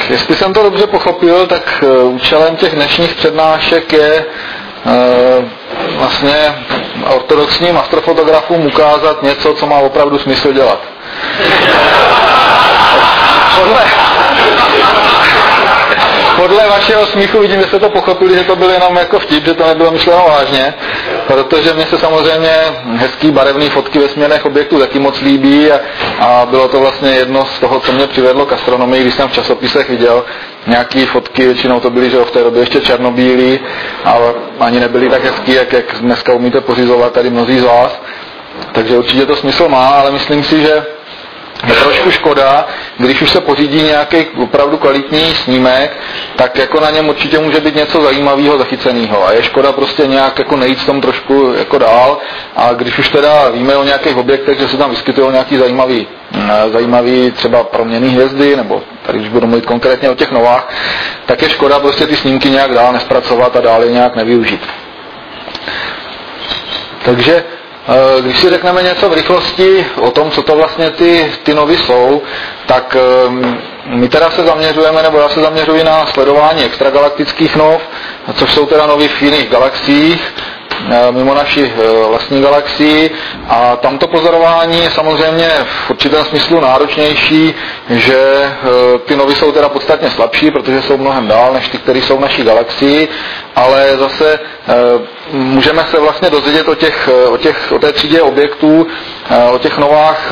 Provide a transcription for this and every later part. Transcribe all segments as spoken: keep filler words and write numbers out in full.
jestli jsem to dobře pochopil, tak účelem těch dnešních přednášek je vlastně ortodoxním astrofotografům ukázat něco, co má opravdu smysl dělat. Podle, podle vašeho smíchu vidím, že jste to pochopili, že to byl jenom jako vtip, že to nebylo myšleno vážně, protože mně se samozřejmě hezký barevný fotky vesmírných objektů taky moc líbí a, a bylo to vlastně jedno z toho, co mě přivedlo k astronomii, když jsem v časopisech viděl nějaký fotky, většinou to byly, že v té době ještě černobílý, ale ani nebyly tak hezký, jak, jak dneska umíte pořizovat tady mnozí z vás. Takže určitě to smysl má, ale myslím si, že je trošku škoda, když už se pořídí nějaký opravdu kvalitní snímek, tak jako na něm určitě může být něco zajímavého, zachyceného. A je škoda prostě nějak jako nejít v tom trošku jako dál. A když už teda víme o nějakých objektech, že se tam vyskytují nějaký zajímavý, zajímavý třeba proměnný hvězdy, nebo tady už budu mluvit konkrétně o těch novách, tak je škoda prostě ty snímky nějak dál nespracovat a dál je nějak nevyužít. Takže když si řekneme něco v rychlosti o tom, co to vlastně ty, ty novy jsou, tak my teda se zaměřujeme, nebo já se zaměřuji na sledování extragalaktických nov, což jsou teda novy v jiných galaxiích, mimo naši vlastní galaxii, a tamto pozorování je samozřejmě v určitém smyslu náročnější, že ty novy jsou teda podstatně slabší, protože jsou mnohem dál než ty, které jsou v naší galaxii, ale zase můžeme se vlastně dozvědět o, těch, o, těch, o té třídě objektů, o těch novách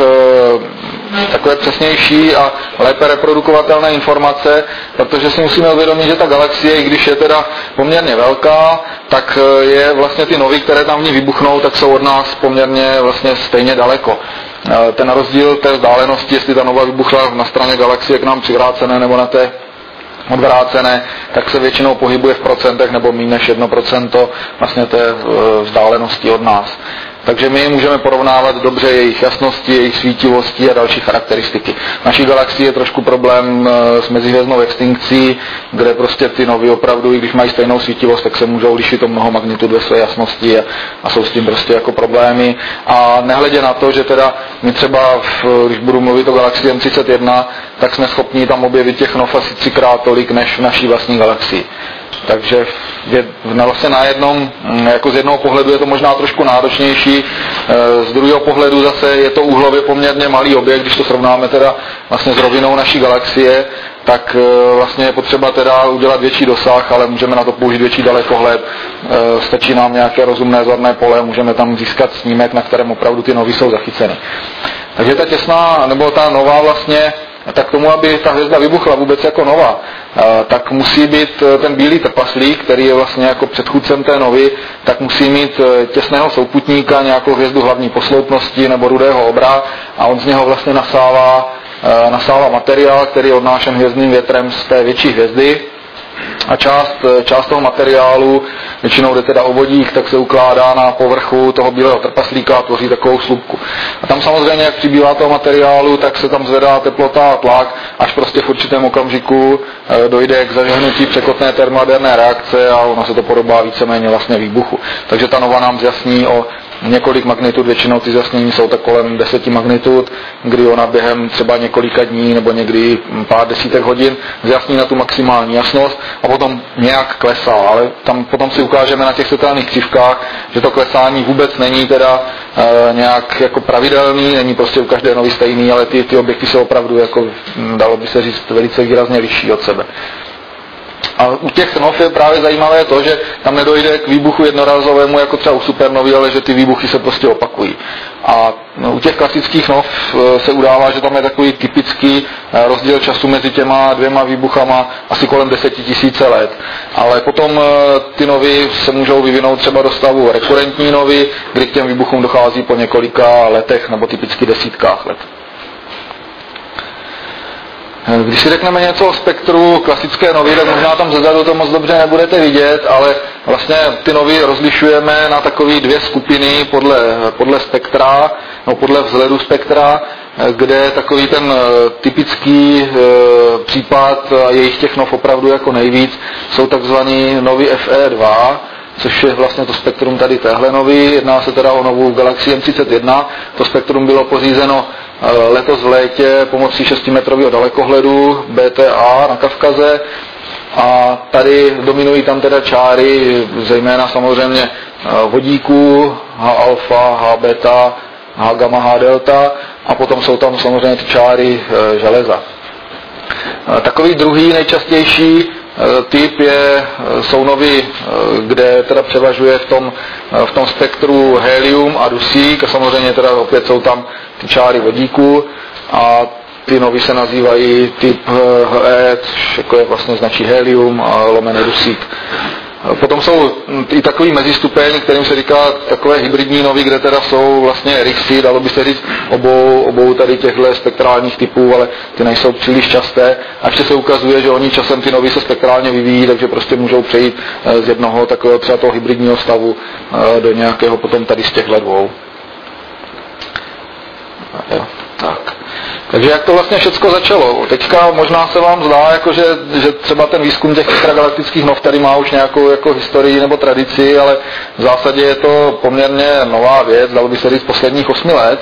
takové přesnější a lépe reprodukovatelné informace, protože si musíme uvědomit, že ta galaxie, i když je teda poměrně velká, tak je vlastně ty novy, které tam v ní vybuchnou, tak jsou od nás poměrně vlastně stejně daleko. Ten rozdíl té vzdálenosti, jestli ta nova vybuchla na straně galaxie k nám přivrácené nebo na té odvrácené, tak se většinou pohybuje v procentech nebo méně než jedno procento vlastně té vzdálenosti od nás. Takže my můžeme porovnávat dobře jejich jasnosti, jejich svítivosti a další charakteristiky. V naší galaxii je trošku problém s mezihvězdnou extinkcí, kde prostě ty novy opravdu, i když mají stejnou svítivost, tak se můžou lišit o mnoho magnituд ve své jasnosti a, a jsou s tím prostě jako problémy. A nehledě na to, že teda my třeba, v, když budu mluvit o galaxii M třicet jedna, tak jsme schopni tam objevit těch nov asi třikrát tolik než v naší vlastní galaxii. Takže je vlastně na jednom, jako z jednoho pohledu je to možná trošku náročnější, z druhého pohledu zase je to úhlově poměrně malý objekt, když to srovnáme teda vlastně s rovinou naší galaxie, tak vlastně je potřeba teda udělat větší dosah, ale můžeme na to použít větší dalekohled, stačí nám nějaké rozumné zorné pole, můžeme tam získat snímek, na kterém opravdu ty novy jsou zachyceny. Takže ta těsná, nebo ta nová vlastně, tak tomu, aby ta hvězda vybuchla vůbec jako nová, tak musí být ten bílý trpaslík, který je vlastně jako předchůdcem té novy, tak musí mít těsného souputníka, nějakou hvězdu hlavní posloupnosti nebo rudého obra a on z něho vlastně nasává, nasává materiál, který je odnášen hvězdným větrem z té větší hvězdy. A část, část toho materiálu, většinou jde teda o vodík, tak se ukládá na povrchu toho bílého trpaslíka a tvoří takovou slupku. A tam samozřejmě, jak přibývá toho materiálu, tak se tam zvedá teplota a tlak, až prostě v určitém okamžiku dojde k zažehnutí překotné termojaderné reakce a ono se to podobá víceméně vlastně výbuchu. Takže ta nova nám zjasní o několik magnitud, většinou ty zjasnění jsou tak kolem deseti magnitud, kdy ona během třeba několika dní nebo někdy pár desítek hodin zjasní na tu maximální jasnost a potom nějak klesá, ale tam potom si ukážeme na těch světelných křivkách, že to klesání vůbec není teda e, nějak jako pravidelný, není prostě u každé nový stejný, ale ty, ty objekty se opravdu, jako dalo by se říct, velice výrazně liší od sebe. A u těch nov je právě zajímavé to, že tam nedojde k výbuchu jednorazovému jako třeba u supernovy, ale že ty výbuchy se prostě opakují. A u těch klasických nov se udává, že tam je takový typický rozdíl času mezi těma dvěma výbuchama asi kolem desetitisíce let. Ale potom ty novy se můžou vyvinout třeba do stavu rekurentní novy, kdy k těm výbuchům dochází po několika letech nebo typicky desítkách let. Když si řekneme něco o spektru klasické novy, tak možná tam zezadu to moc dobře nebudete vidět, ale vlastně ty novy rozlišujeme na takové dvě skupiny podle, podle spektra, no podle vzhledu spektra, kde takový ten typický e, případ, a jejich těch nov opravdu jako nejvíc, jsou takzvaný novy F E dva, což je vlastně to spektrum tady téhle novy. Jedná se teda o novu galaxii M třicet jedna. To spektrum bylo pořízeno letos v létě pomocí šestimetrového dalekohledu B T A na Kavkaze. A tady dominují tam teda čáry, zejména samozřejmě vodíků, H alfa, H beta, H gamma, H delta a potom jsou tam samozřejmě ty čáry železa. Takový druhý nejčastější typ je, jsou novy, kde teda převažuje v tom, v tom spektru helium a dusík a samozřejmě teda opět jsou tam ty čáry vodíku a ty novy se nazývají typ He, což jako je vlastně značí helium a lomeno dusík. Potom jsou i takový mezistupeň, kterým se říká takové hybridní novy, kde teda jsou vlastně rysy, dalo by se říct, obou, obou tady těchto spektrálních typů, ale ty nejsou příliš časté. A ještě se ukazuje, že oni časem ty novy se spektrálně vyvíjí, takže prostě můžou přejít z jednoho takového třeba toho hybridního stavu do nějakého potom tady z těchto dvou. Jo, tak. Takže jak to vlastně všecko začalo? Teďka možná se vám zdá, jako že, že třeba ten výzkum těch extragalaktických nov tady má už nějakou jako historii nebo tradici, ale v zásadě je to poměrně nová věc, dalo by se říct posledních osmi let.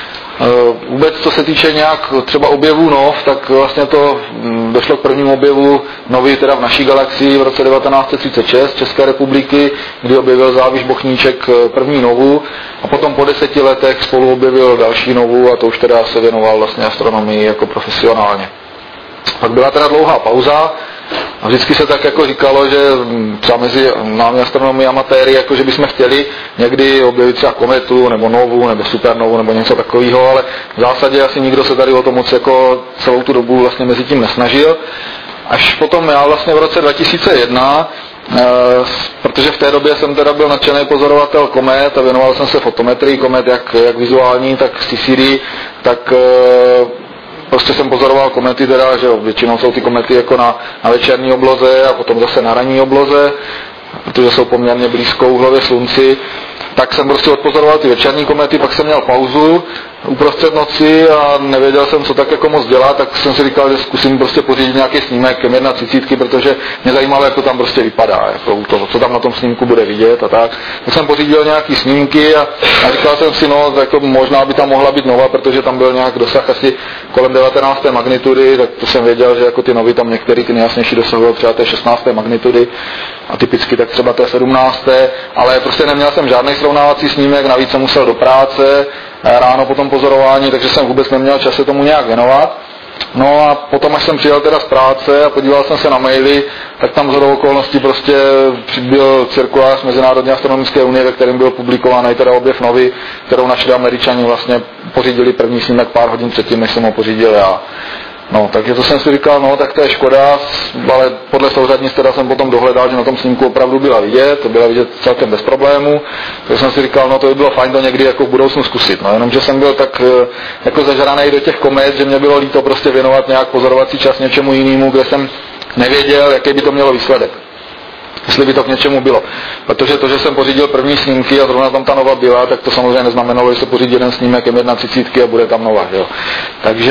Vůbec co se týče nějak třeba objevů nov, tak vlastně to došlo k prvnímu objevu nový teda v naší galaxii v roce devatenáct set třicet šest České republiky, kdy objevil Záviš Bochníček první novu a potom po deseti letech spolu objevil další novu a to už teda se věnoval vlastně astronomii jako profesionálně. Pak byla teda dlouhá pauza a vždycky se tak jako říkalo, že třeba mezi námi astronomii a amatéry, jako že bychom chtěli někdy objevit třeba kometu, nebo novu, nebo supernovu, nebo něco takového, ale v zásadě asi nikdo se tady o to moc jako celou tu dobu vlastně mezi tím nesnažil. Až potom já vlastně v roce dva tisíce jedna, e, protože v té době jsem teda byl nadšený pozorovatel komet a věnoval jsem se fotometrii komet, jak, jak vizuální, tak C C D, tak e, prostě jsem pozoroval komety teda, že většinou jsou ty komety jako na, na večerní obloze a potom zase na ranní obloze, protože jsou poměrně blízko úhlově slunci. Tak jsem prostě odpozoroval ty večerní komety, pak jsem měl pauzu uprostřed noci a nevěděl jsem, co tak jako moc dělat, tak jsem si říkal, že zkusím prostě pořídit nějaký snímek M jedna třicet, protože mě zajímalo, jak to tam prostě vypadá, jako to, co tam na tom snímku bude vidět a tak. Tak jsem pořídil nějaký snímky a, a říkal jsem si, no, jako možná by tam mohla být nova, protože tam byl nějak dosah asi kolem devatenácté magnitudy, tak to jsem věděl, že jako ty novy tam některý ty nejjasnější dosahují třeba té šestnácté magnitudy a typicky tak třeba té sedmnácté, ale prostě neměl jsem žádný srovnávací snímek, navíc jsem musel do práce, ráno po tom pozorování, takže jsem vůbec neměl čas se tomu nějak věnovat. No a potom, až jsem přijel teda z práce a podíval jsem se na maily, tak tam shodou okolností prostě přibyl cirkulář Mezinárodní astronomické unie, ve kterém byl publikovaný teda objev novy, kterou naši Američani vlastně pořídili první snímek pár hodin předtím, než jsem ho pořídil já. No, takže to jsem si říkal, no, tak to je škoda, ale podle souřadnic teda jsem potom dohledal, že na tom snímku opravdu byla vidět, to byla vidět celkem bez problémů, takže jsem si říkal, no to by bylo fajn to někdy jako v budoucnu zkusit, no, jenomže jsem byl tak jako zažranej do těch komet, že mě bylo líto prostě věnovat nějak pozorovací čas něčemu jinému, kde jsem nevěděl, jaký by to mělo výsledek. Jestli by to k něčemu bylo. Protože to, že jsem pořídil první snímky a zrovna tam ta nova byla, tak to samozřejmě neznamenalo, že se pořídí jeden snímek M jedna třicet a bude tam nova. Jo. Takže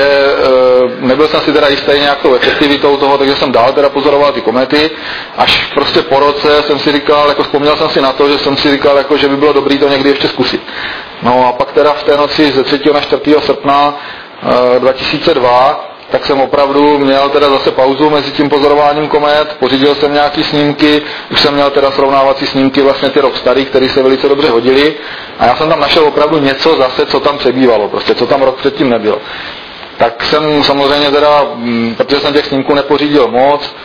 e, nebyl jsem si teda jistý nějakou efektivitou toho, takže jsem dál teda pozoroval ty komety. Až prostě po roce jsem si říkal, jako vzpomněl jsem si na to, že jsem si říkal, jako, že by bylo dobré to někdy ještě zkusit. No a pak teda v té noci ze třetího na čtvrtého srpna e, dva tisíce dva tak jsem opravdu měl teda zase pauzu mezi tím pozorováním komet, pořídil jsem nějaký snímky, už jsem měl teda srovnávací snímky vlastně ty rok starý, které se velice dobře hodily a já jsem tam našel opravdu něco zase, co tam přebývalo, prostě co tam rok předtím nebylo. Tak jsem samozřejmě teda, protože jsem těch snímků nepořídil moc,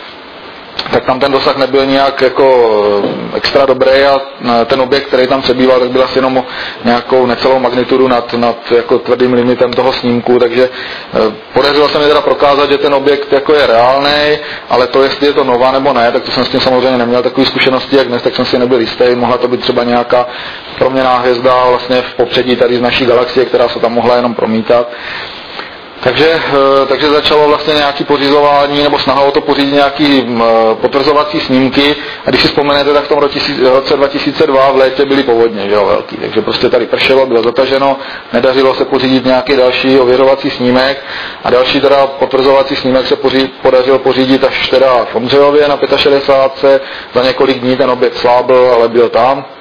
tak tam ten dosah nebyl nějak jako extra dobrý a ten objekt, který tam přebýval, tak byl asi jenom nějakou necelou magnitudu nad, nad jako tvrdým limitem toho snímku, takže podařilo se mi teda prokázat, že ten objekt jako je reálný, ale to, jestli je to nová nebo ne, tak to jsem s tím samozřejmě neměl takové zkušenosti, jak dnes, tak jsem si nebyl jistý, mohla to být třeba nějaká proměnná hvězda vlastně v popředí tady z naší galaxie, která se tam mohla jenom promítat. Takže, takže začalo vlastně nějaké pořizování, nebo snaha o to pořídit nějaké potvrzovací snímky a když si vzpomenete, tak v tom roce dva tisíce dva v létě byly povodně, že jo, velký, takže prostě tady pršelo, bylo zataženo, nedařilo se pořídit nějaký další ověřovací snímek a další teda potvrzovací snímek se poříd, podařilo pořídit až teda v Ondřejově na šedesát pět, za několik dní ten objekt slábl, ale byl tam.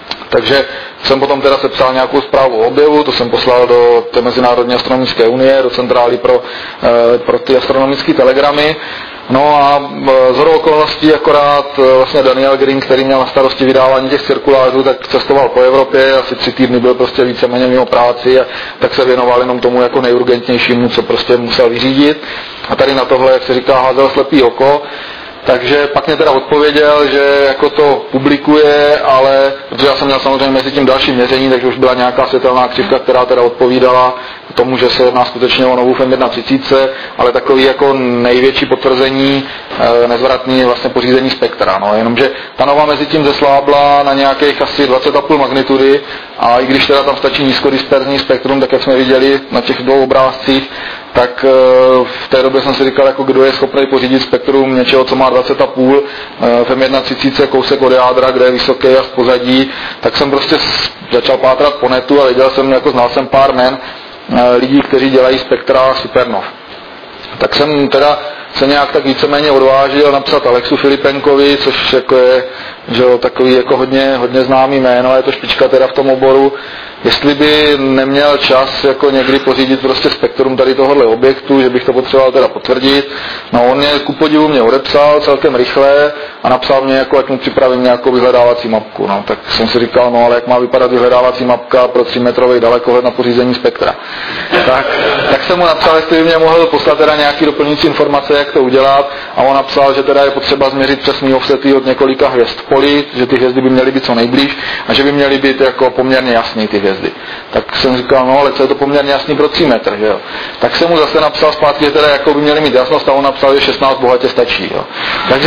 Takže jsem potom teda sepsal nějakou zprávu o objevu, to jsem poslal do té Mezinárodní astronomické unie, do centrály pro, pro ty astronomické telegramy. No a shodou okolností akorát vlastně Daniel Green, který měl na starosti vydávání těch cirkulářů, tak cestoval po Evropě, asi tři týdny byl prostě víceméně mimo práci a tak se věnoval jenom tomu jako nejurgentnějšímu, co prostě musel vyřídit. A tady na tohle, jak se říká, házel slepý oko. Takže pak mě teda odpověděl, že jako to publikuje, ale protože já jsem měl samozřejmě mezi tím další měření, takže už byla nějaká světelná křivka, která teda odpovídala tomu, že se jedná skutečně o novou F E M třicet jedna, ale takový jako největší potvrzení e, nezvratný vlastně pořízení spektra. No, jenomže ta nova mezi tím zeslábla na nějakých asi dvacet celá pět magnitudy a i když teda tam stačí nízkodisperzní spektrum, tak jak jsme viděli na těch dvou obrázcích, tak v té době jsem si říkal, jako kdo je schopný pořídit spektrum něčeho, co má dvacet celá pět, F E M třicet, kousek od jádra, kde je vysoký a v pozadí, tak jsem prostě začal pátrat po netu a viděl jsem, jako znal jsem pár jmen lidí, kteří dělají spektra supernov. Tak jsem teda se nějak tak víceméně odvážil napsat Alexu Filipenkovi, což jako je, že takový jako hodně, hodně známý jméno, je to špička teda v tom oboru, jestli by neměl čas jako někdy pořídit prostě spektrum tady tohohle objektu, že bych to potřeboval teda potvrdit. No on mě ku podivu mě odepsal celkem rychle a napsal mě, jako ať mu připravím nějakou vyhledávací mapku. No, tak jsem si říkal, no ale jak má vypadat vyhledávací mapka pro třímetrový dalekohled na pořízení spektra. Tak, tak jsem mu napsal, jestli by mě mohl poslat teda nějaký doplňující informace, jak to udělat, a on napsal, že teda je potřeba změřit přesný offsety od několika hvězd v poli, že ty hvězdy by měly být co nejblíž a že by měly být jako poměrně jasný ty hvězdy. Tak jsem říkal, no ale co je to poměrně jasný pro tři metr, že jo. Tak jsem mu zase napsal zpátky, že teda jako by měli mít jasnost, a on napsal, že šestnáct bohatě stačí, jo. Takže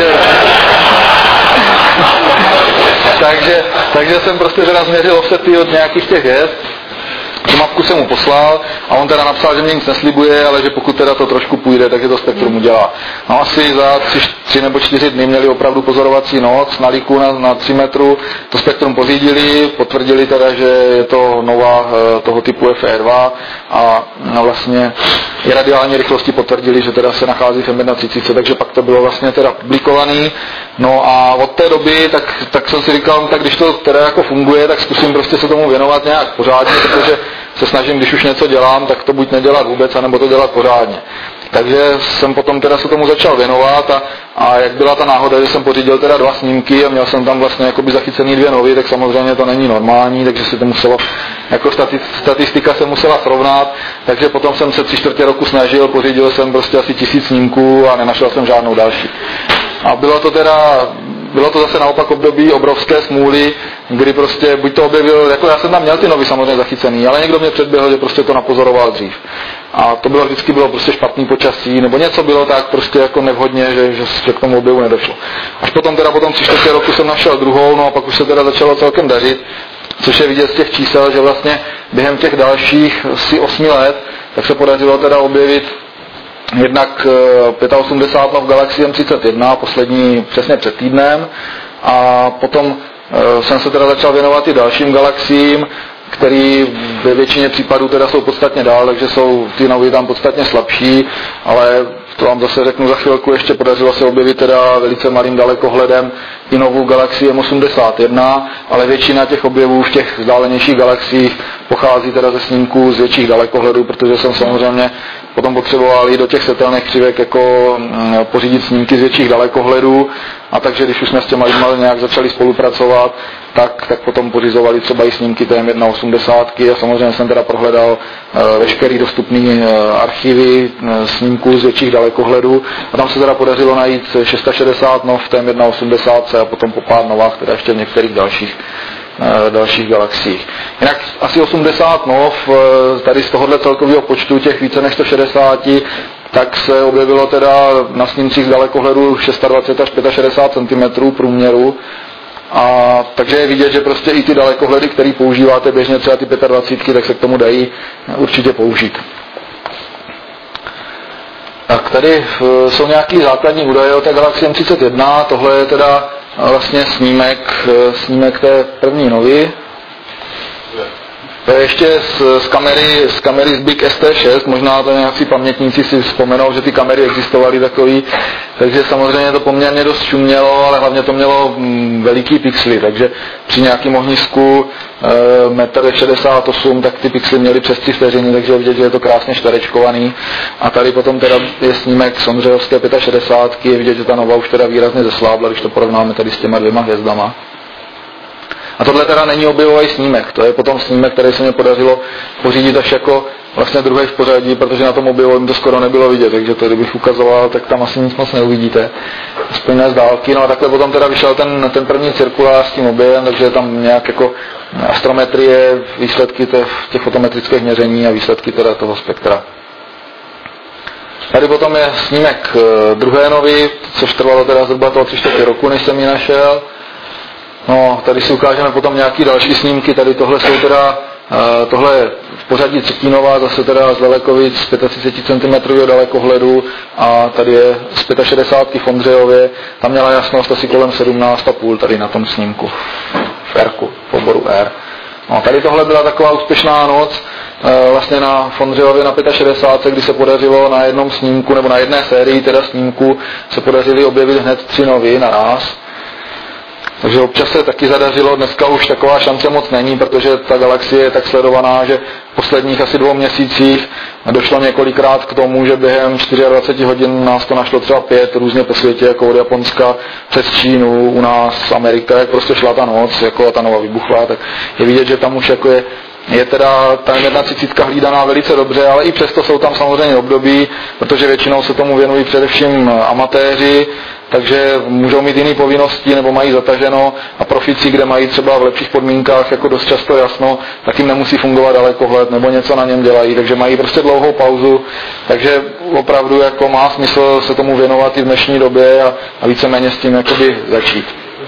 takže, takže jsem prostě teda změřil offsety od nějakých těch hvězd. Tu mapku jsem mu poslal a on teda napsal, že mě nic neslibuje, ale že pokud teda to trošku půjde, takže to spektrum udělá. No asi za tři, tři nebo čtyři dny měli opravdu pozorovací noc na líku na, na tři metru, to spektrum pořídili, potvrdili teda, že je to nová toho typu F E dva a no vlastně i radiální rychlosti potvrdili, že teda se nachází v M třicet, takže pak to bylo vlastně teda publikovaný. No a od té doby, tak, tak jsem si říkal, tak když to teda jako funguje, tak zkusím prostě se tomu věnovat nějak pořádně, protože se snažím, když už něco dělám, tak to buď nedělat vůbec, anebo to dělat pořádně. Takže jsem potom teda se tomu začal věnovat a, a jak byla ta náhoda, že jsem pořídil teda dva snímky a měl jsem tam vlastně jakoby zachycený dvě novy, tak samozřejmě to není normální, takže se to muselo, jako statistika se musela srovnat, takže potom jsem se tři čtvrtě roku snažil, pořídil jsem prostě asi tisíc snímků a nenašel jsem žádnou další. A bylo to teda, bylo to zase naopak období obrovské smůly, kdy prostě buď to objevil, jako já jsem tam měl ty novy samozřejmě zachycený, ale někdo mě předběhl, že prostě to napozoroval dřív. A to bylo vždycky bylo prostě špatný počasí, nebo něco bylo tak prostě jako nevhodně, že, že k tomu objevu nedošlo. Až potom teda potom tři čtvrtě roku jsem našel druhou, no a pak už se teda začalo celkem dařit, což je vidět z těch čísel, že vlastně během těch dalších asi osmi let, tak se podařilo teda objevit jednak osmdesát pět nov v galaxii M třicet jedna, poslední přesně před týdnem, a potom jsem se teda začal věnovat i dalším galaxiím, který ve většině případů teda jsou podstatně dál, takže jsou ty novy tam podstatně slabší, ale to vám zase řeknu za chvilku, ještě podařilo se objevit teda velice malým dalekohledem i novou galaxii M osmdesát jedna, ale většina těch objevů v těch vzdálenějších galaxiích pochází teda ze snímků z větších dalekohledů, protože jsem samozřejmě potom potřeboval i do těch světelných křivek jako pořídit snímky z větších dalekohledů, a takže když už jsme s těma lidma nějak začali spolupracovat, tak, tak potom pořizovali třeba i snímky té M osmdesát a samozřejmě jsem teda prohledal veškerý dostupný archivy snímků z větších dalekohledů a tam se teda podařilo najít šedesát šest nov v té M osmdesát a potom po pár novách teda ještě v některých dalších dalších galaxiích. Jinak asi osmdesát nov tady z tohohle celkového počtu těch více než sto šedesát, tak se objevilo teda na snímcích z dalekohledu dvacet šest až šedesát pět centimetrů průměru. A takže je vidět, že prostě i ty dalekohledy, které používáte běžně, třeba ty dvacet pět, tak se k tomu dají určitě použít. Tak tady jsou nějaký základní údaje o té galaxii M třicet jedna, tohle je teda vlastně snímek, snímek té první novy. To je ještě z, z, kamery, z kamery z Big S T šest, možná to nějací pamětníci si vzpomenou, že ty kamery existovaly takový, takže samozřejmě to poměrně dost šumělo, ale hlavně to mělo mm, veliký pixely, takže při nějakým ohnisku e, metr šedesát osm, tak ty pixely měly přes tři vteřiny, takže vidět, že je to krásně čtverečkovaný. A tady potom teda je snímek z Ondřejovské šedesát pět, je vidět, že ta Nova už teda výrazně zeslábla, když to porovnáme tady s těma dvěma hvězdama. A tohle teda není objevový snímek, to je potom snímek, který se mi podařilo pořídit až jako vlastně druhý v pořadí, protože na tom objevovém to skoro nebylo vidět, takže to kdybych ukazoval, tak tam asi nic moc neuvidíte, aspoň ne z dálky. No a takhle potom teda vyšel ten, ten první cirkulář s tím objevem, takže je tam nějak jako astrometrie, výsledky těch, těch fotometrických měření a výsledky teda toho spektra. Tady potom je snímek druhé novy, což trvalo teda zhruba toho tři čtvrtě roku, než jsem ji našel. No, tady si ukážeme potom nějaký další snímky, tady tohle jsou teda, tohle je v pořadí třetinová, zase teda z Dalekovic z třicet pět centimetrů dalekohledu a tady je z šedesát pět v Ondřejově, tam měla jasnost asi kolem sedmnáct a půl tady na tom snímku, v R-ku, v oboru R. No, tady tohle byla taková úspěšná noc, vlastně na Ondřejově na šedesát pět, kdy se podařilo na jednom snímku, nebo na jedné sérii teda snímku, se podařili objevit hned tři novy naraz. Takže občas se taky zadařilo, dneska už taková šance moc není, protože ta galaxie je tak sledovaná, že v posledních asi dvou měsících došlo několikrát k tomu, že během dvacet čtyři hodin nás to našlo třeba pět různě po světě, jako od Japonska přes Čínu, u nás, Amerika, jak prostě šla ta noc, jako ta Nova vybuchla, tak je vidět, že tam už jako je Je teda ta jedna třicítka hlídaná velice dobře, ale i přesto jsou tam samozřejmě období, protože většinou se tomu věnují především amatéři, takže můžou mít jiné povinnosti nebo mají zataženo a profici, kde mají třeba v lepších podmínkách jako dost často jasno, tak jim nemusí fungovat dalekohled nebo něco na něm dělají, takže mají prostě dlouhou pauzu, takže opravdu jako má smysl se tomu věnovat i v dnešní době a, a víceméně s tím jakoby začít.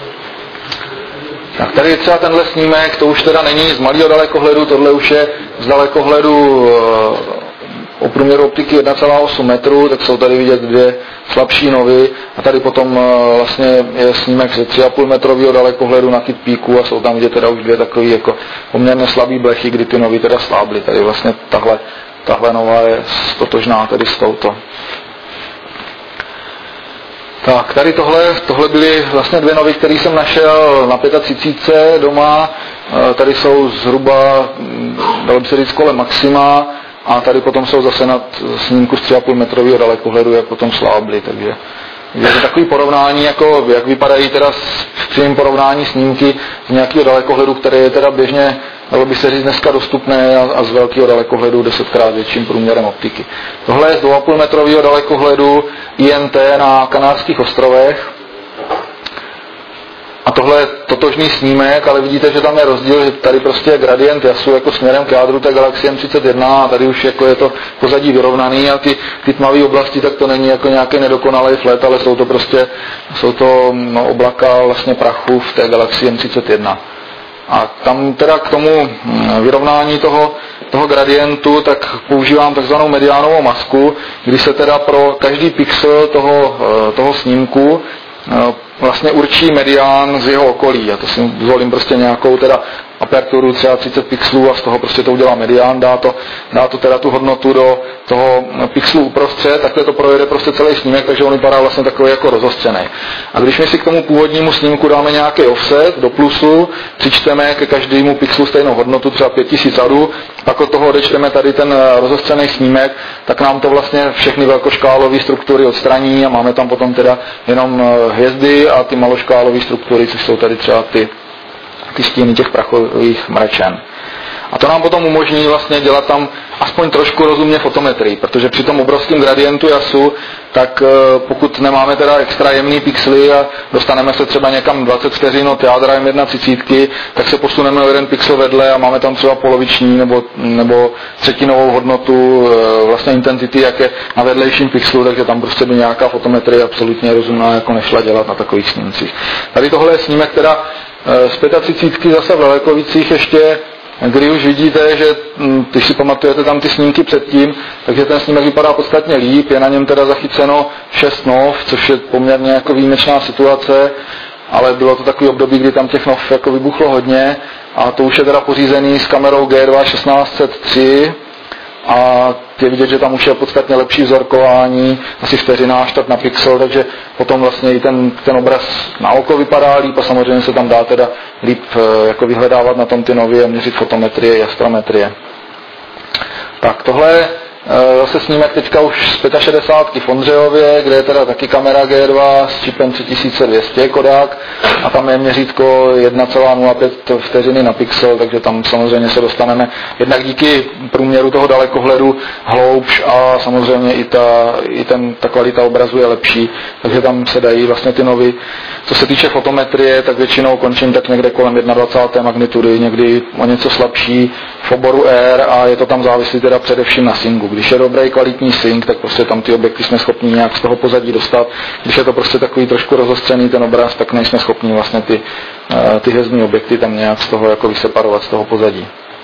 Tak tady je třeba tenhle snímek, to už teda není z malého dalekohledu, tohle už je z dalekohledu o průměru optiky jedna celá osm metru, tak jsou tady vidět dvě slabší novy a tady potom vlastně je snímek ze tři a půl metrového dalekohledu na Kitt-Peaku a jsou tam vidět teda už dvě takové jako poměrně slabý blechy, kdy ty novy teda slábly. Tady vlastně tahle, tahle nova je totožná tedy s touto. Tak, tady tohle, tohle byly vlastně dvě novy, které jsem našel na třicet pět doma. Tady jsou zhruba, dalo by se říct, kolem maxima a tady potom jsou zase nad snímku z tři a půl metrového dalekohledu, jak potom slábly, takže je to takový porovnání, jako jak vypadají teda v přímém porovnání snímky z nějakého dalekohledu, který je teda běžně, dalo by se říct, dneska dostupné a, a z velkého dalekohledu desetkrát větším průměrem optiky. Tohle je z dva a půl metrového dalekohledu I N T na Kanárských ostrovech. A tohle je totožný snímek, ale vidíte, že tam je rozdíl, že tady prostě je gradient jasu jako směrem k jádru té galaxie M třicet jedna a tady už jako je to pozadí vyrovnaný a ty, ty tmavé oblasti, tak to není jako nějaký nedokonalý flet, ale jsou to prostě jsou to no, oblaka vlastně prachu v té galaxii M třicet jedna. A tam teda k tomu vyrovnání toho, toho gradientu, tak používám takzvanou mediánovou masku, kdy se teda pro každý pixel toho, toho snímku vlastně určí medián z jeho okolí. Já to si zvolím prostě nějakou teda aperturu třeba třicet pixelů a z toho prostě to udělá medián, dá to, dá to teda tu hodnotu do toho pixelu uprostřed, takhle to projede prostě celý snímek, takže on vypadá vlastně takový jako rozostřený. A když my si k tomu původnímu snímku dáme nějaký offset do plusu, přičteme ke každému pixelu stejnou hodnotu, třeba pět tisíc adu, pak od toho odečteme tady ten rozostřený snímek, tak nám to vlastně všechny velkoškálové struktury odstraní a máme tam potom teda jenom hvězdy a ty maloškálové struktury, což jsou tady třeba ty ty stíny těch prachových mračen. A to nám potom umožní vlastně dělat tam aspoň trošku rozumně fotometrii, protože při tom obrovském gradientu jasu, tak pokud nemáme teda extra jemný pixely a dostaneme se třeba někam dvacet vteřin od jádra M jedna třicet, tak se posuneme o jeden pixel vedle a máme tam třeba poloviční nebo, nebo třetinovou hodnotu vlastně intenzity, jak je na vedlejším pixelu, takže tam prostě by nějaká fotometrie absolutně rozumná jako nešla dělat na takových snímcích. Tady tohle je snímek teda z třicet pět zase v Dalekovicích ještě, kdy už vidíte, že když si pamatujete tam ty snímky předtím, takže ten snímek vypadá podstatně líp, je na něm teda zachyceno šest nov, což je poměrně jako výjimečná situace ale bylo to takový období, kdy tam těch nov jako vybuchlo hodně a to už je teda pořízený s kamerou G dva šestnáct set tři a je vidět, že tam už je podstatně lepší vzorkování, asi vteřiná štart na pixel, takže potom vlastně i ten, ten obraz na oko vypadá líp a samozřejmě se tam dá teda líp jako vyhledávat na tom ty nově, měřit fotometrie i astrometrie. Tak tohle je zase snímek teďka už z šedesát pět v Ondřejově, kde je teda taky kamera G dva s čipem tři tisíce dvě stě Kodak a tam je měřítko jedna celá nula pět vteřiny na pixel, takže tam samozřejmě se dostaneme jednak díky průměru toho dalekohledu hloubš a samozřejmě i ta, i ten, ta kvalita obrazu je lepší, takže tam se dají vlastně ty novy. Co se týče fotometrie, tak většinou končím tak někde kolem dvacet jedna magnitudy, někdy o něco slabší v oboru R a je to tam závislí teda především na syngu. Když je dobrý kvalitní sync, tak prostě tam ty objekty jsme schopni nějak z toho pozadí dostat. Když je to prostě takový trošku rozostřený ten obraz, tak nejsme schopni vlastně ty, ty hvězdní objekty tam nějak z toho jako vyseparovat z toho pozadí.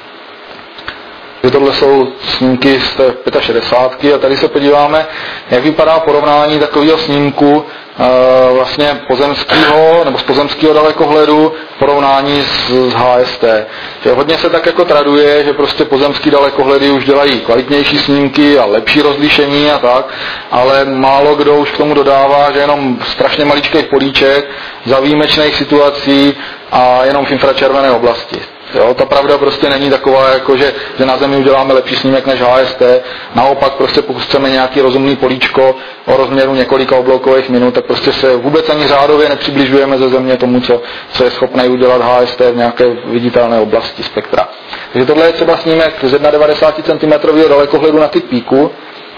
Tohle jsou snímky z té šedesát pět a tady se podíváme, jak vypadá porovnání takového snímku vlastně pozemského nebo z pozemského dalekohledu v porovnání s, s H S T. Že hodně se tak jako traduje, že prostě pozemský dalekohledy už dělají kvalitnější snímky a lepší rozlišení a tak, ale málo kdo už k tomu dodává, že jenom strašně maličkých políček za výjimečných situací a jenom v infračervené oblasti. Jo, ta pravda prostě není taková, jako že, že na Zemi uděláme lepší snímek než H S T. Naopak prostě pokud chceme nějaký rozumný políčko o rozměru několika obloukových minut, tak prostě se vůbec ani řádově nepřibližujeme ze Země tomu, co, co je schopné udělat H S T v nějaké viditelné oblasti spektra. Takže tohle je třeba snímek z devadesát jedna centimetrů dalekohledu na typ píku.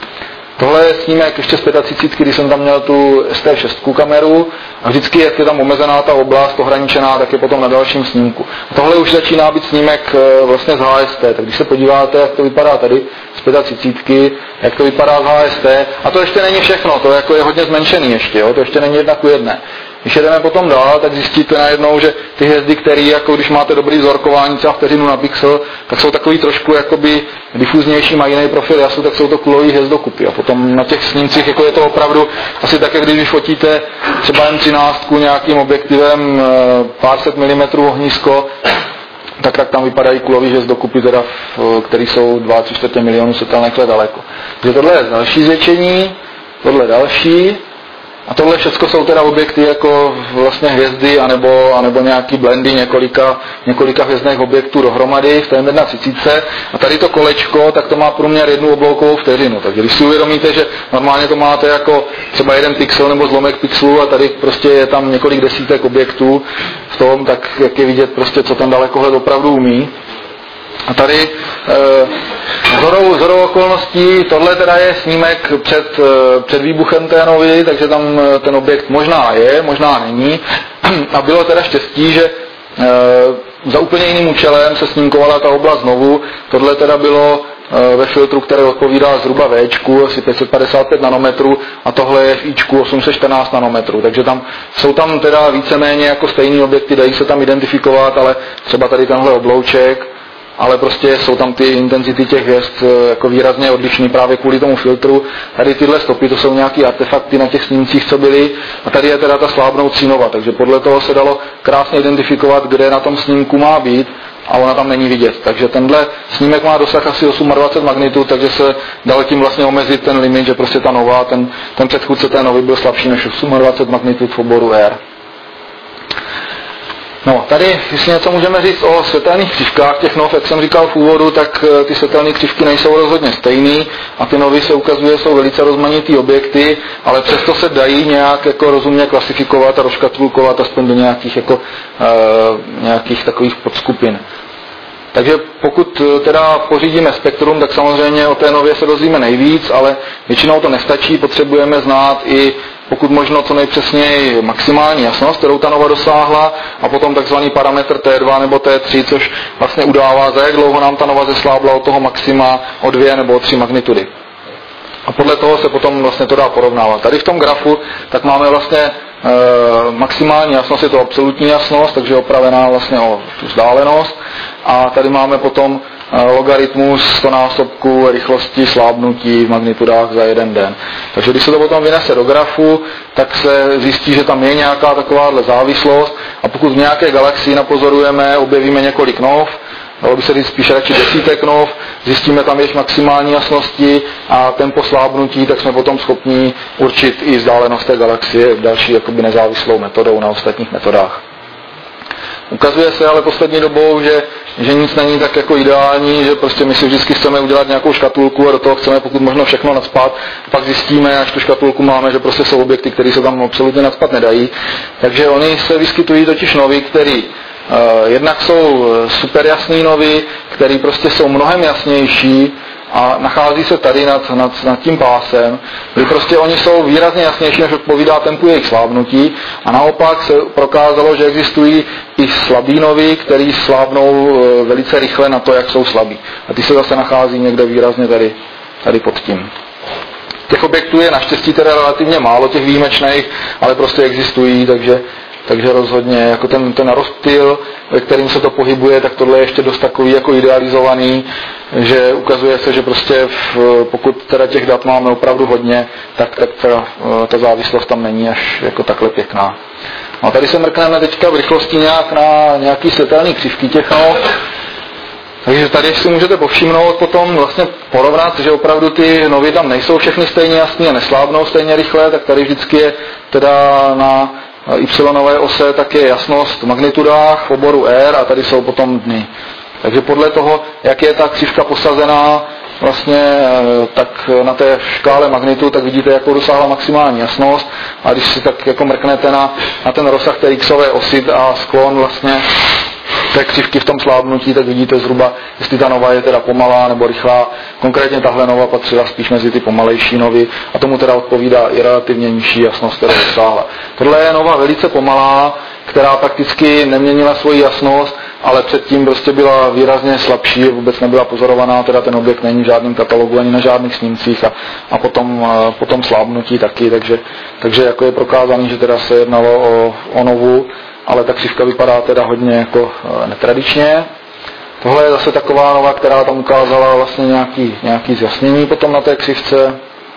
Tohle je snímek ještě z třicet pět, kdy jsem tam měl tu S T šest kameru a vždycky, jak je tam omezená ta oblast, ohraničená, tak je potom na dalším snímku. A tohle už začíná být snímek vlastně z H S T, tak když se podíváte, jak to vypadá tady z třicet pět, jak to vypadá z H S T, a to ještě není všechno, to jako je hodně zmenšený ještě, jo? To ještě není jedna ku jedné. Když jedeme potom dál, tak zjistíte najednou, že ty hvězdy, které, jako když máte dobrý vzorkování, třeba vteřinu na pixel, tak jsou takový trošku jakoby difuznější, mají jiný profil jasu, tak jsou to kulový hvězdokupy. A potom na těch snímcích jako je to opravdu asi tak, jak když fotíte třeba M třináct nějakým objektivem pár set milimetrů ohnisko, tak, tak tam vypadají kulový hvězdokupy, teda, který jsou dva tři čtvrtě milionu světelných let daleko. Takže tohle je další zvětšení, tohle další. A tohle všechno jsou teda objekty jako vlastně hvězdy anebo, anebo nějaký blendy několika, několika hvězdných objektů dohromady v té třicet. A tady to kolečko, tak to má průměr jednu obloukovou vteřinu. Takže když si uvědomíte, že normálně to máte jako třeba jeden pixel nebo zlomek pixelu a tady prostě je tam několik desítek objektů v tom, tak jak je vidět prostě, co ten dalekohled opravdu umí. A tady e, zhodou, zhodou okolností, tohle teda je snímek před, před výbuchem té novy, takže tam ten objekt možná je, možná není. A bylo teda štěstí, že e, za úplně jiným účelem se snímkovala ta oblast znovu. Tohle teda bylo e, ve filtru, který odpovídá zhruba Včku, asi pět set padesát pět nanometrů, a tohle je v Ičku osm set čtrnáct nanometrů. Takže tam jsou tam teda víceméně jako stejný objekty, dají se tam identifikovat, ale třeba tady tenhle oblouček, ale prostě jsou tam ty intenzity těch hvězd jako výrazně odlišný právě kvůli tomu filtru. Tady tyhle stopy, to jsou nějaký artefakty na těch snímcích, co byly, a tady je teda ta slábnoucí nova, takže podle toho se dalo krásně identifikovat, kde na tom snímku má být, a ona tam není vidět. Takže tenhle snímek má dosah asi dvacet osm magnitud, takže se dal tím vlastně omezit ten limit, že prostě ta nová, ten, ten předchůdce té novy byl slabší než dvacet osm magnitud v oboru R. No, tady, jestli něco můžeme říct o světelných křivkách těch nov, jak jsem říkal v úvodu, tak ty světelné křivky nejsou rozhodně stejný a ty novy se ukazuje, jsou velice rozmanitý objekty, ale přesto se dají nějak jako rozumně klasifikovat a rozškatulkovat aspoň do nějakých, jako, e, nějakých takových podskupin. Takže pokud teda pořídíme spektrum, tak samozřejmě o té nově se dozvíme nejvíc, ale většinou to nestačí, potřebujeme znát i pokud možno co nejpřesněji maximální jasnost, kterou ta nova dosáhla, a potom takzvaný parametr T dva nebo T tři, což vlastně udává, za jak dlouho nám ta nova zeslábla od toho maxima o dvě nebo o tři magnitudy. A podle toho se potom vlastně to dá porovnávat. Tady v tom grafu tak máme vlastně e, maximální jasnost, je to absolutní jasnost, takže opravená vlastně o tu vzdálenost. A tady máme potom logaritmus stonásobku rychlosti slábnutí v magnitudách za jeden den. Takže když se to potom vynese do grafu, tak se zjistí, že tam je nějaká takováhle závislost a pokud v nějaké galaxii napozorujeme, objevíme několik nov, dalo by se říct spíš radši desítek nov, zjistíme tam ještě maximální jasnosti a tempo slábnutí, tak jsme potom schopni určit i vzdálenost té galaxie další jakoby nezávislou metodou na ostatních metodách. Ukazuje se ale poslední dobou, že, že nic není tak jako ideální, že prostě my si vždycky chceme udělat nějakou škatulku a do toho chceme pokud možno všechno nacpat, pak zjistíme, až tu škatulku máme, že prostě jsou objekty, které se tam absolutně nacpat nedají. Takže oni se vyskytují totiž nový, který Uh, jednak jsou super jasný novy, které prostě jsou mnohem jasnější a nachází se tady nad, nad, nad tím pásem, kdy prostě oni jsou výrazně jasnější, než odpovídá tempu jejich slábnutí a naopak se prokázalo, že existují i slabý novy, které slábnou uh, velice rychle na to, jak jsou slabí. A ty se zase nachází někde výrazně tady, tady pod tím. Těch objektů je naštěstí teda relativně málo, těch výjimečných, ale prostě existují, takže Takže rozhodně jako ten, ten rozptyl, ve kterým se to pohybuje, tak tohle je ještě dost takový jako idealizovaný, že ukazuje se, že prostě v, pokud teda těch dat máme opravdu hodně, tak, tak ta, ta závislost tam není až jako takhle pěkná. No tady se mrkneme teďka v rychlosti nějak na nějaký světelný křivky těch nov. Takže tady si můžete povšimnout potom vlastně porovnat, že opravdu ty novy tam nejsou všechny stejně jasný a neslábnou stejně rychle, tak tady vždycky je teda na y-nové ose tak je jasnost v magnitudách v oboru R a tady jsou potom dny. Takže podle toho, jak je ta křivka posazená vlastně tak na té škále magnitud, tak vidíte, jakou dosáhla maximální jasnost a když si tak jako mrknete na, na ten rozsah té x-ové osy a sklon vlastně té křivky v tom slábnutí, tak vidíte zhruba, jestli ta nova je teda pomalá nebo rychlá. Konkrétně tahle nova patřila spíš mezi ty pomalejší novy a tomu teda odpovídá i relativně nižší jasnost, kterou dosáhla. Tohle je nova velice pomalá, která prakticky neměnila svoji jasnost, ale předtím prostě byla výrazně slabší, vůbec nebyla pozorovaná, teda ten objekt není v žádném katalogu ani na žádných snímcích a, a potom, potom slábnutí taky, takže, takže jako je prokázaný, že teda se jednalo o, o novu, ale ta křivka vypadá teda hodně jako netradičně. Tohle je zase taková nova, která tam ukázala vlastně nějaký, nějaký zjasnění potom na té křivce.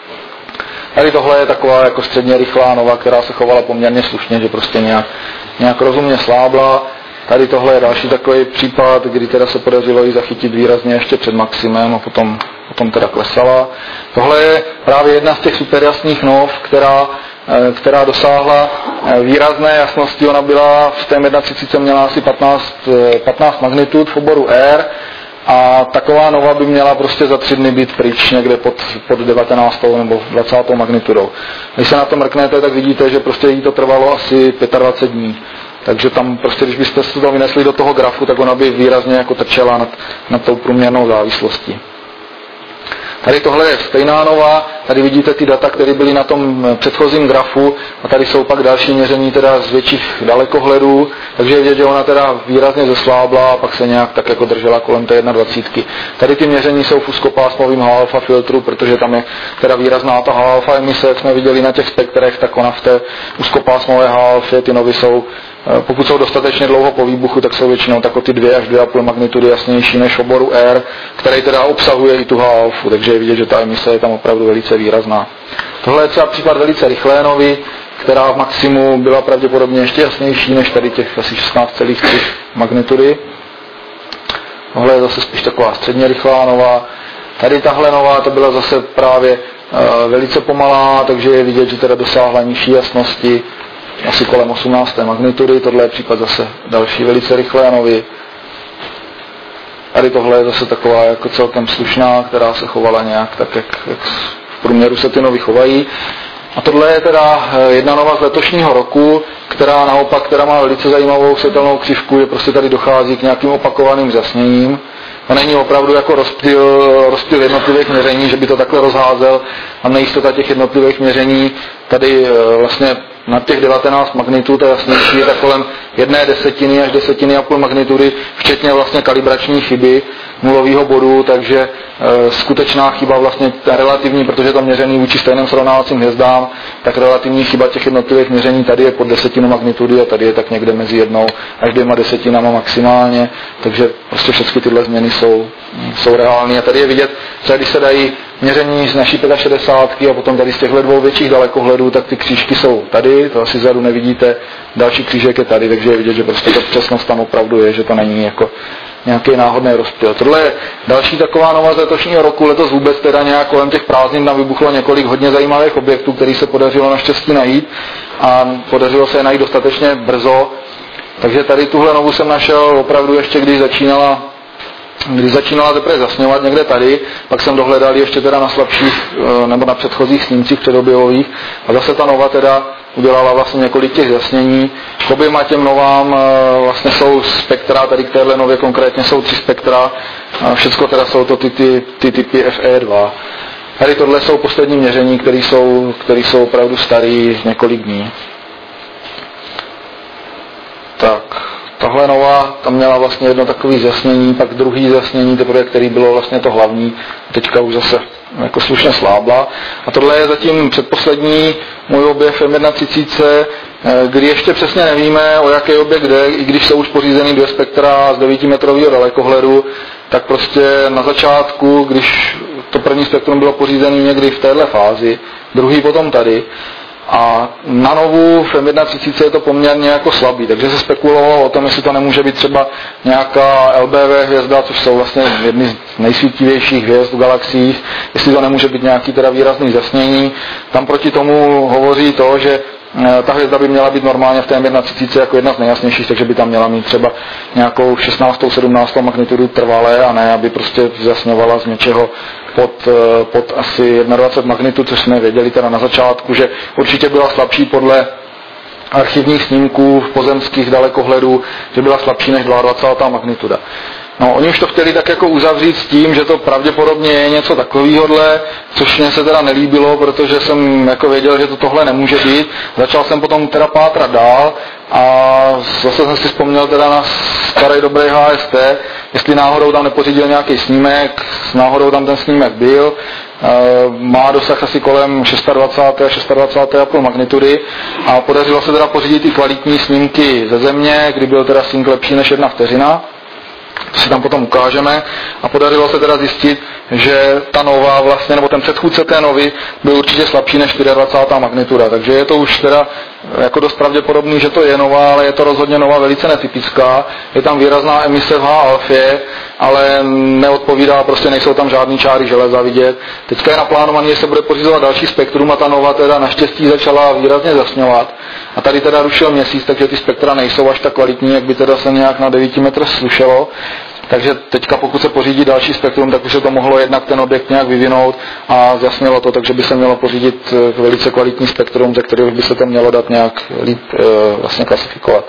Tady tohle je taková jako středně rychlá nova, která se chovala poměrně slušně, že prostě nějak, nějak rozumně slábla. Tady tohle je další takový případ, kdy teda se podařilo ji zachytit výrazně ještě před maximem a potom, potom teda klesala. Tohle je právě jedna z těch superjasných nov, která která dosáhla výrazné jasnosti. Ona byla v té třicet jedna měla asi patnáct, patnáct magnitud v oboru R a taková nova by měla prostě za tři dny být pryč někde pod, pod devatenáctou nebo dvacátou magnitudou. Když se na to mrknete, tak vidíte, že prostě jí to trvalo asi dvacet pět dní. Takže tam prostě, když byste se to vynesli do toho grafu, tak ona by výrazně jako trčela nad, nad tou průměrnou závislostí. Tady tohle je stejná nova, tady vidíte ty data, které byly na tom předchozím grafu a tady jsou pak další měření teda z větších dalekohledů, takže je vidět, že ona teda výrazně zeslábla a pak se nějak tak jako držela kolem té dvacítky. Tady ty měření jsou v úzkopásmovým H-alfa filtru, protože tam je teda výrazná ta H-alfa emise, jak jsme viděli na těch spektrech, tak ona v té úzkopásmové H-alfě ty novy jsou, pokud jsou dostatečně dlouho po výbuchu, tak jsou většinou tak o ty dvě až dvě a půl magnitudy jasnější než v oboru R, který teda obsahuje i tu H-alfu, takže je vidět, že ta emise je tam opravdu velice výrazná. Tohle je třeba případ velice rychlé novy, která v maximu byla pravděpodobně ještě jasnější než tady těch asi šestnáct celá tři magnitudy. Tohle je zase spíš taková středně rychlá nova. Tady tahle nová to byla zase právě uh, velice pomalá, takže je vidět, že teda dosáhla nižší jasnosti, asi kolem osmnácté magnitudy. Tohle je případ zase další velice rychlé novy. Tady tohle je zase taková jako celkem slušná, která se chovala nějak tak, jak, jak v průměru se ty novy chovají. A tohle je teda jedna nova z letošního roku, která naopak která má velice zajímavou světelnou křivku, že prostě tady dochází k nějakým opakovaným zjasněním. To není opravdu jako rozptyl, rozptyl jednotlivých měření, že by to takhle rozházel a nejistota těch jednotlivých měření tady vlastně na těch devatenáct magnitud a jasnější je tak kolem jedné desetiny až desetiny a půl magnitudy, včetně vlastně kalibrační chyby. nulového bodu, takže e, skutečná chyba vlastně relativní, protože je to měřený vůči stejným srovnávacím hvězdám, tak relativní chyba těch jednotlivých měření tady je pod desetinu magnitudy a tady je tak někde mezi jednou až dvěma desetinama maximálně, takže prostě všechny tyhle změny jsou, jsou reální. A tady je vidět, že když se dají měření z naší šedesát pět a potom tady z těchto dvou větších dalekohledů, tak ty křížky jsou tady, to asi zadu nevidíte, další křížek je tady, takže je vidět, že prostě ta přesnost tam opravdu je, že to není jako nějaký náhodný rozptyl. Tohle je další taková nová z letošního roku, letos vůbec teda nějak kolem těch prázdnin nám vybuchlo několik hodně zajímavých objektů, který se podařilo naštěstí najít a podařilo se je najít dostatečně brzo, takže tady tuhle novu jsem našel opravdu ještě, když začínala Když začínala teprve zasněvat někde tady, pak jsem dohledal ještě teda na slabších nebo na předchozích snímcích předobjevových a zase ta nova teda udělala vlastně několik těch zasnění. K oběma těm novám vlastně jsou spektra, tady k téhle nově konkrétně jsou tři spektra, všecko teda jsou to ty, ty, ty typy F E dva. Tady tohle jsou poslední měření, které jsou, které jsou opravdu starý několik dní. Tak. Tahle nová, tam měla vlastně jedno takové zjasnění, pak druhý zjasnění, teprve, který bylo vlastně to hlavní, teďka už zase jako slušně slábla. A tohle je zatím předposlední můj objev M třicet jedna, kdy ještě přesně nevíme, o jaký objekt jde, i když jsou už pořízený dvě spektra z devítimetrového dalekohledu, tak prostě na začátku, když to první spektrum bylo pořízené někdy v téhle fázi, druhý potom tady, a na novu v M třicet jedna je to poměrně jako slabý, takže se spekulovalo o tom, jestli to nemůže být třeba nějaká L B V hvězda, což jsou vlastně jedny z nejsvítivějších hvězd v galaxiích, jestli to nemůže být nějaký teda výrazný zasnění. Tam proti tomu hovoří to, že ta hvězda by měla být normálně v té M třicet jedna jako jedna z nejjasnějších, takže by tam měla mít třeba nějakou šestnáctou sedmnáctou magnitudu trvalé a ne, aby prostě zasněvala z něčeho pod, pod asi dvacet jedna magnitud, což jsme věděli teda na začátku, že určitě byla slabší podle archivních snímků pozemských dalekohledů, že byla slabší než dvacátá druhá magnituda. No, oni už to chtěli tak jako uzavřít s tím, že to pravděpodobně je něco takovýhodle, což mě se teda nelíbilo, protože jsem jako věděl, že to tohle nemůže být. Začal jsem potom teda pátrat dál a zase jsem si vzpomněl teda na starý dobrý H S T, jestli náhodou tam nepořídil nějaký snímek, náhodou tam ten snímek byl, má dosah asi kolem dvacet šest, dvacet šest a půl magnitudy a podařilo se teda pořídit i kvalitní snímky ze Země, kdy byl teda snímek lepší než jedna vteřina. To si tam potom ukážeme a podařilo se teda zjistit, že ta nová vlastně, nebo ten předchůdce té novy byl určitě slabší než dvacátá čtvrtá magnituda, takže je to už teda jako dost pravděpodobný, že to je nová, ale je to rozhodně nová velice netypická, je tam výrazná emise v H alfě, ale neodpovídá, prostě nejsou tam žádný čáry železa vidět. Teďka je naplánovaný, že se bude pořizovat další spektrum a ta nova teda naštěstí začala výrazně zasňovat. A tady teda rušil měsíc, takže ty spektra nejsou až tak kvalitní, jak by teda se nějak na devíti metrech slušelo. Takže teďka pokud se pořídí další spektrum, tak by se to mohlo jednak ten objekt nějak vyvinout a zjasnilo to, takže by se mělo pořídit velice kvalitní spektrum, ze kterého by se to mělo dát nějak líp e, vlastně klasifikovat.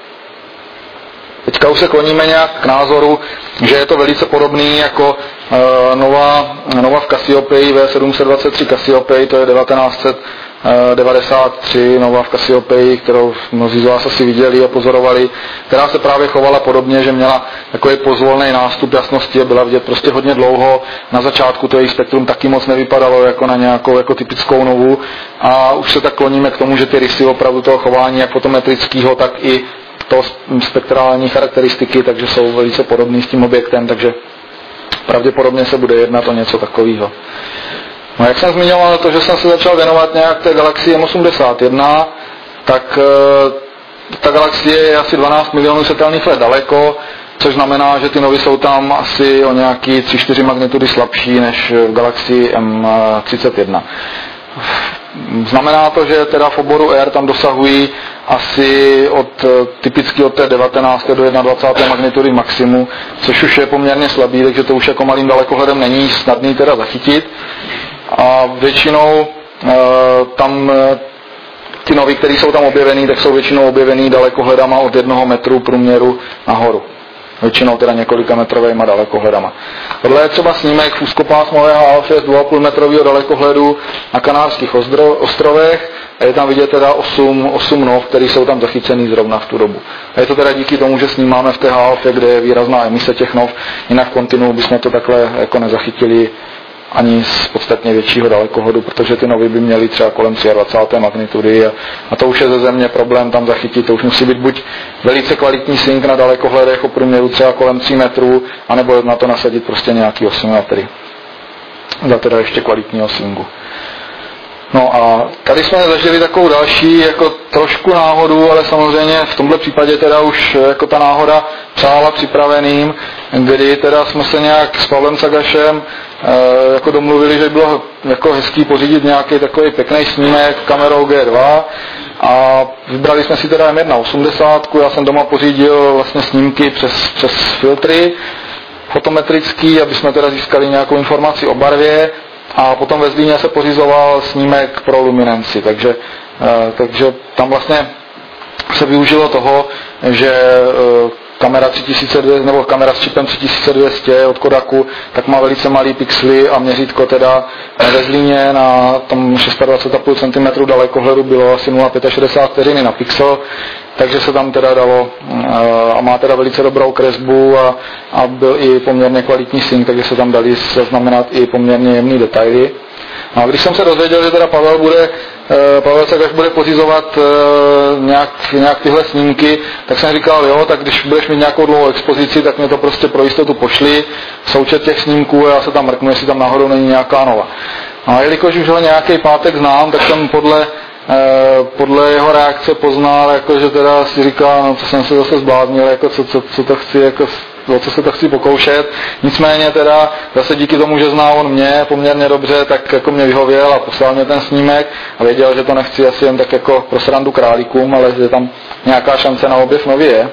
Teďka už se kloníme nějak k názoru, že je to velice podobný jako e, nová, nová v Cassiopeii, V sedm set dvacet tři Cassiopeii, to je devatenáct set devadesát tři, nová v Cassiopeii, kterou mnozí z vás asi viděli a pozorovali, která se právě chovala podobně, že měla takový pozvolný nástup jasnosti a byla vidět prostě hodně dlouho. Na začátku to její spektrum taky moc nevypadalo jako na nějakou jako typickou novu a už se tak kloníme k tomu, že ty rysy opravdu toho chování jak fotometrického, tak i toho spektrální charakteristiky, takže jsou velice podobný s tím objektem, takže pravděpodobně se bude jednat o něco takového. No, jak jsem zmiňoval to, že jsem se začal věnovat nějak té galaxii M osmdesát jedna, tak e, ta galaxie je asi dvanáct milionů světelných let daleko, což znamená, že ty novy jsou tam asi o nějaký tři čtyři magnitudy slabší než v galaxii M třicet jedna. Znamená to, že teda v oboru R tam dosahují asi od, typicky od té devatenácté do dvacáté jedné magnitudy maximu, což už je poměrně slabý, takže to už jako malým dalekohledem není snadný teda zachytit. A většinou e, tam e, ty novy, které jsou tam objevený, tak jsou většinou objevený dalekohledama od jednoho metru průměru nahoru. většinou teda několika metrovými dalekohledama. Tohle je třeba snímek v úzkopásmového H F S dva a půl metrového dalekohledu na Kanárských ostrovech a je tam vidět teda osm, osm nov, které jsou tam zachycený zrovna v tu dobu. A je to teda díky tomu, že snímáme v té H F, kde je výrazná emise těch nov, jinak v kontinuu bychom to takhle jako nezachytili ani z podstatně většího dalekohledu, protože ty novy by měly třeba kolem dvacet tři magnitudy a, a to už je ze Země problém tam zachytit. To už musí být buď velice kvalitní synk na dalekohledech o průměru třeba kolem tří metrů, anebo na to nasadit prostě nějaký osimátory. Za teda ještě kvalitního synku. No a tady jsme zažili takovou další jako trošku náhodu, ale samozřejmě v tomhle případě teda už jako ta náhoda přála připraveným, kdy teda jsme se nějak s Pavlem Sagašem e, jako domluvili, že bylo jako hezký pořídit nějaký takový pěkný snímek kamerou G dva a vybrali jsme si teda M jedna osmdesát, já jsem doma pořídil vlastně snímky přes, přes filtry fotometrický, aby jsme teda získali nějakou informaci o barvě. A potom ve Zlíně se pořizoval snímek pro luminenci, takže, takže tam vlastně se využilo toho, že kamera tři tisíce dvě stě nebo kamera s čipem tři tisíce dvě stě od Kodaku, tak má velice malý pixely a měřítko teda ve Zlíně na tom dvacet šest celá pět centimetru dalekohledu bylo asi nula celá šedesát pět vteřiny na pixel, takže se tam teda dalo a má teda velice dobrou kresbu a, a byl i poměrně kvalitní sync, takže se tam dali zaznamenat i poměrně jemný detaily. A když jsem se dozvěděl, že teda Pavel bude, Pavel Sagaš bude pořizovat nějak, nějak tyhle snímky, tak jsem říkal, jo, tak když budeš mít nějakou dlouhou expozici, tak mě to prostě pro jistotu pošli, součet těch snímků a já se tam mrknu, jestli tam náhodou není nějaká nova. A jelikož už ho nějaký pátek znám, tak jsem podle podle jeho reakce poznal, jako, že teda si říká, no to jsem se zase zbláznil, jako co, co, co to chci, jako, o co se to chci pokoušet. Nicméně teda zase díky tomu, že zná on mě poměrně dobře, tak jako mě vyhověl a poslal mě ten snímek a věděl, že to nechci asi jen tak jako pro srandu králíkům, ale že tam nějaká šance na objev nový je.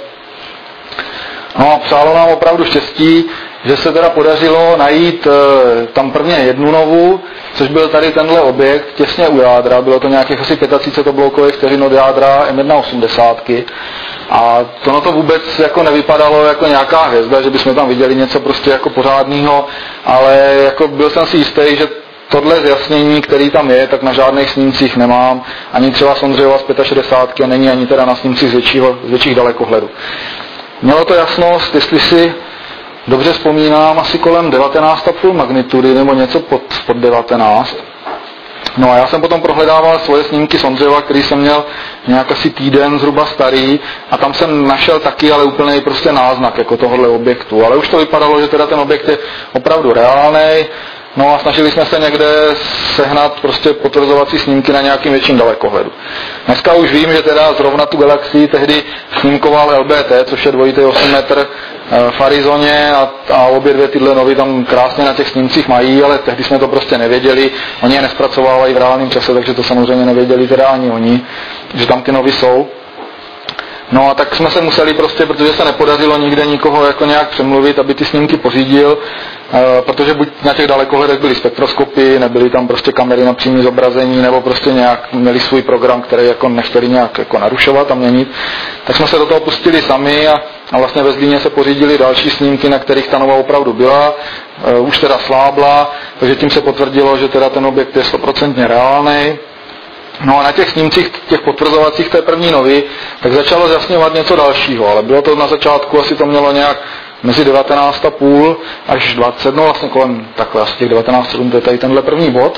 No, přálo nám opravdu štěstí, že se teda podařilo najít e, tam prvně jednu novu, což byl tady tenhle objekt těsně u jádra, bylo to nějakých asi třicet pět obloukových vteřin od jádra M jedna osmdesát. A to no to vůbec jako nevypadalo jako nějaká hvězda, že bychom tam viděli něco prostě jako pořádného, ale jako byl jsem si jistý, že tohle zjasnění, který tam je, tak na žádných snímcích nemám, ani třeba Sondřejova z šedesát pět a není ani teda na snímcích z, většího, z větších dalekohledů. Mělo to jasnost, jestli si dobře vzpomínám, asi kolem devatenáct a půl magnitudy nebo něco pod, pod devatenáct. No a já jsem potom prohledával svoje snímky Sondřejova, který jsem měl nějak asi týden zhruba starý a tam jsem našel taky, ale úplně prostě náznak jako tohohle objektu. Ale už to vypadalo, že teda ten objekt je opravdu reálnej. No a snažili jsme se někde sehnat prostě potvrzovací snímky na nějakým větším dalekohledu. Dneska už vím, že teda zrovna tu galaxii tehdy snímkoval L B T, což je dvojitý osm metr v Arizoně a, a obě dvě tyhle novy tam krásně na těch snímcích mají, ale tehdy jsme to prostě nevěděli. Oni je nespracovávají v reálném čase, takže to samozřejmě nevěděli teda ani oni, že tam ty novy jsou. No a tak jsme se museli prostě, protože se nepodařilo nikde nikoho jako nějak přemluvit, aby ty snímky pořídil, e, protože buď na těch dalekohledech byly spektroskopy, nebyly tam prostě kamery na přímé zobrazení, nebo prostě nějak měli svůj program, který jako nechtěli nějak jako narušovat a měnit. Tak jsme se do toho pustili sami a, a vlastně ve Zlíně se pořídili další snímky, na kterých ta nova opravdu byla, e, už teda slábla, takže tím se potvrdilo, že teda ten objekt je stoprocentně reálný. No a na těch snímcích, těch potvrzovacích té první novy, tak začalo zjasňovat něco dalšího, ale bylo to na začátku, asi to mělo nějak mezi devatenáct a půl až dvacet, no vlastně kolem takhle asi těch devatenáct sedm, to je tady tenhle první bod.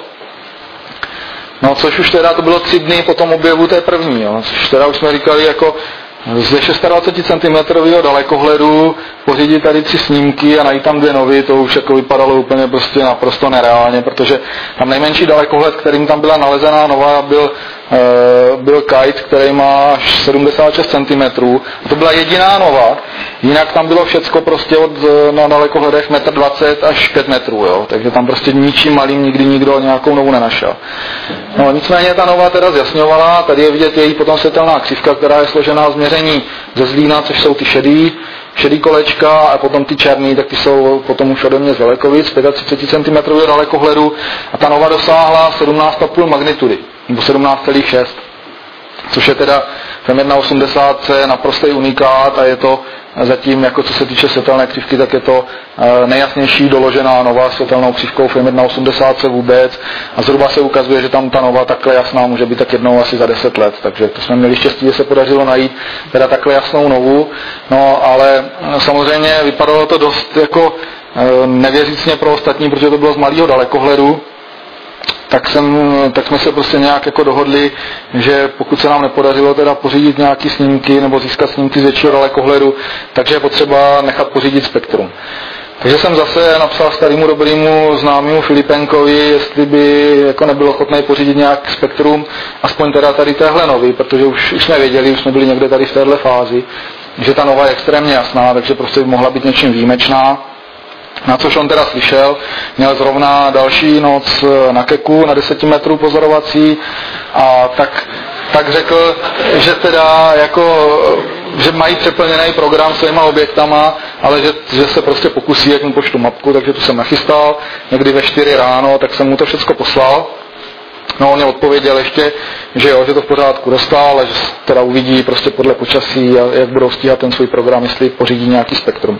No což už teda to bylo tři dny po tom objevu té první, jo, což teda už jsme říkali jako ze dvacet šest centimetrů dalekohledu pořídit tady tři snímky a najít tam dvě novy, to už jako vypadalo úplně prostě naprosto nereálně, protože tam nejmenší dalekohled, kterým tam byla nalezená nova, byl, e, byl Kite, který má až sedmdesát šest centimetrů. To byla jediná nova, jinak tam bylo všecko prostě od, na dalekohledech metr dvacet až pět metrů, jo? Takže tam prostě ničím malým nikdy nikdo nějakou novu nenašel. No, nicméně ta nova teda zjasňovala, tady je vidět její potom světelná křivka, která je složená z měření ze Zlína, což jsou ty šedý, šedý kolečka a potom ty černý, tak ty jsou potom už ode mě z Velekovic, třicet pět centimetrů dalekohledu a ta nova dosáhla sedmnáct a půl magnitudy, nebo sedmnáct celá šest. což je teda v M jedna osmdesát naprostý unikát a je to zatím, jako co se týče světelné křivky, tak je to nejjasnější doložená nova světelnou křivkou v M jedna osmdesát vůbec a zhruba se ukazuje, že tam ta nova takhle jasná může být tak jednou asi za deset let, takže to jsme měli štěstí, že se podařilo najít teda takhle jasnou novu, no ale samozřejmě vypadalo to dost jako nevěřícně pro ostatní, protože to bylo z malého dalekohledu, tak, jsem, tak jsme se prostě nějak jako dohodli, že pokud se nám nepodařilo teda pořídit nějaký snímky nebo získat snímky z většího dalekohledu, takže je potřeba nechat pořídit spektrum. Takže jsem zase napsal starému dobrému známému Filipenkovi, jestli by jako nebyl ochotný pořídit nějak spektrum, aspoň teda tady téhle nový, protože už, už jsme věděli, už jsme byli někde tady v téhle fázi, že ta nova je extrémně jasná, takže prostě by mohla být něčím výjimečná. Na což on teda slyšel, měl zrovna další noc na Keku na deset metrů pozorovací a tak, tak řekl, že teda jako, že mají přeplněný program svýma objektama, ale že, že se prostě pokusí, jak mu poštu mapku, takže tu jsem nachystal, někdy ve čtyři ráno, tak jsem mu to všechno poslal. No on mě odpověděl ještě, že jo, že to v pořádku dostal, ale že teda uvidí prostě podle počasí, jak budou stíhat ten svůj program, jestli pořídí nějaký spektrum.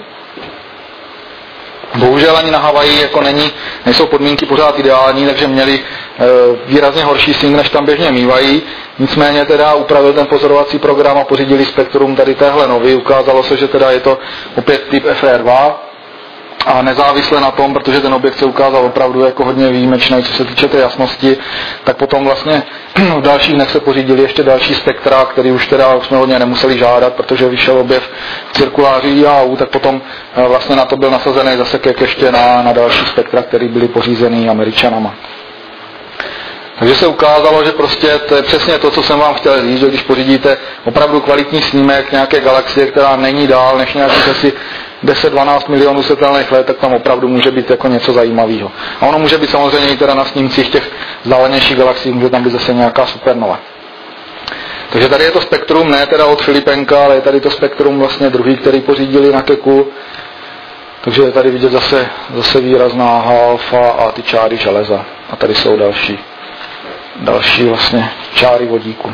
Bohužel ani na Havaji jako není, nejsou podmínky pořád ideální, takže měli e, výrazně horší sníh, než tam běžně mývají. Nicméně teda upravil ten pozorovací program a pořídili spektrum tady téhle nový. Ukázalo se, že teda je to opět typ F R dva a nezávisle na tom, protože ten objekt se ukázal opravdu jako hodně výjimečný, co se týče té jasnosti, tak potom vlastně v dalších dnech se pořídili ještě další spektra, který už teda už jsme hodně nemuseli žádat, protože vyšel objev cirkuláři I A U, tak potom vlastně na to byl nasazený zase kek ještě na, na další spektra, které byly pořízený Američanama. Takže se ukázalo, že prostě to je přesně to, co jsem vám chtěl říct, že když pořídíte opravdu kvalitní snímek nějaké galaxie, která není dál než nějakých asi deset dvanáct milionů světelných let, tak tam opravdu může být jako něco zajímavého. A ono může být samozřejmě i teda na snímcích těch vzdálenějších galaxií, může tam být zase nějaká supernova. Takže tady je to spektrum, ne teda od Filipenka, ale je tady to spektrum vlastně druhý, který pořídili na Keku. Takže je tady vidět zase, zase výrazná alfa a ty čáry železa. A tady jsou další, další vlastně čáry vodíku.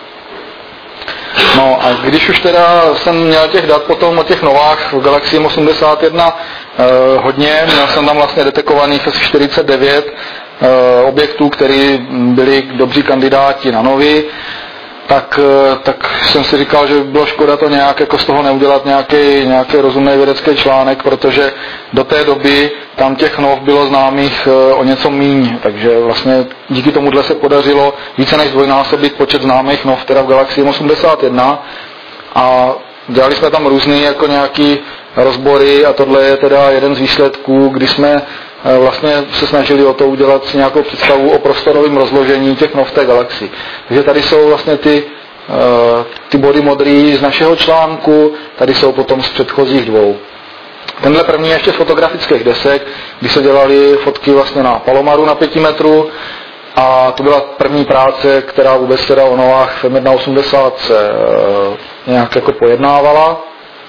No a když už teda jsem měl těch dat potom o těch novách v Galaxii M osmdesát jedna eh, hodně, měl jsem tam vlastně detekovaných asi čtyřicet devět eh, objektů, které byli dobří kandidáti na nový, tak, eh, tak jsem si říkal, že by bylo škoda to nějak jako z toho neudělat nějaký, nějaký rozumný vědecký článek, protože do té doby tam těch nov bylo známých eh, o něco míň, takže vlastně díky tomuhle se podařilo více než dvojnásobit počet známých nov teda v Galaxii M osmdesát jedna a dělali jsme tam různý jako nějaký rozbory a tohle je teda jeden z výsledků, kdy jsme eh, vlastně se snažili o to udělat si nějakou představu o prostorovém rozložení těch nov v té galaxii. Takže tady jsou vlastně ty, eh, ty body modrý z našeho článku, tady jsou potom z předchozích dvou. Tenhle první ještě z fotografických desek, kdy se dělaly fotky vlastně na Palomaru na pěti metrů a to byla první práce, která vůbec teda o novách v M jedna osmdesát se e, nějak jako pojednávala.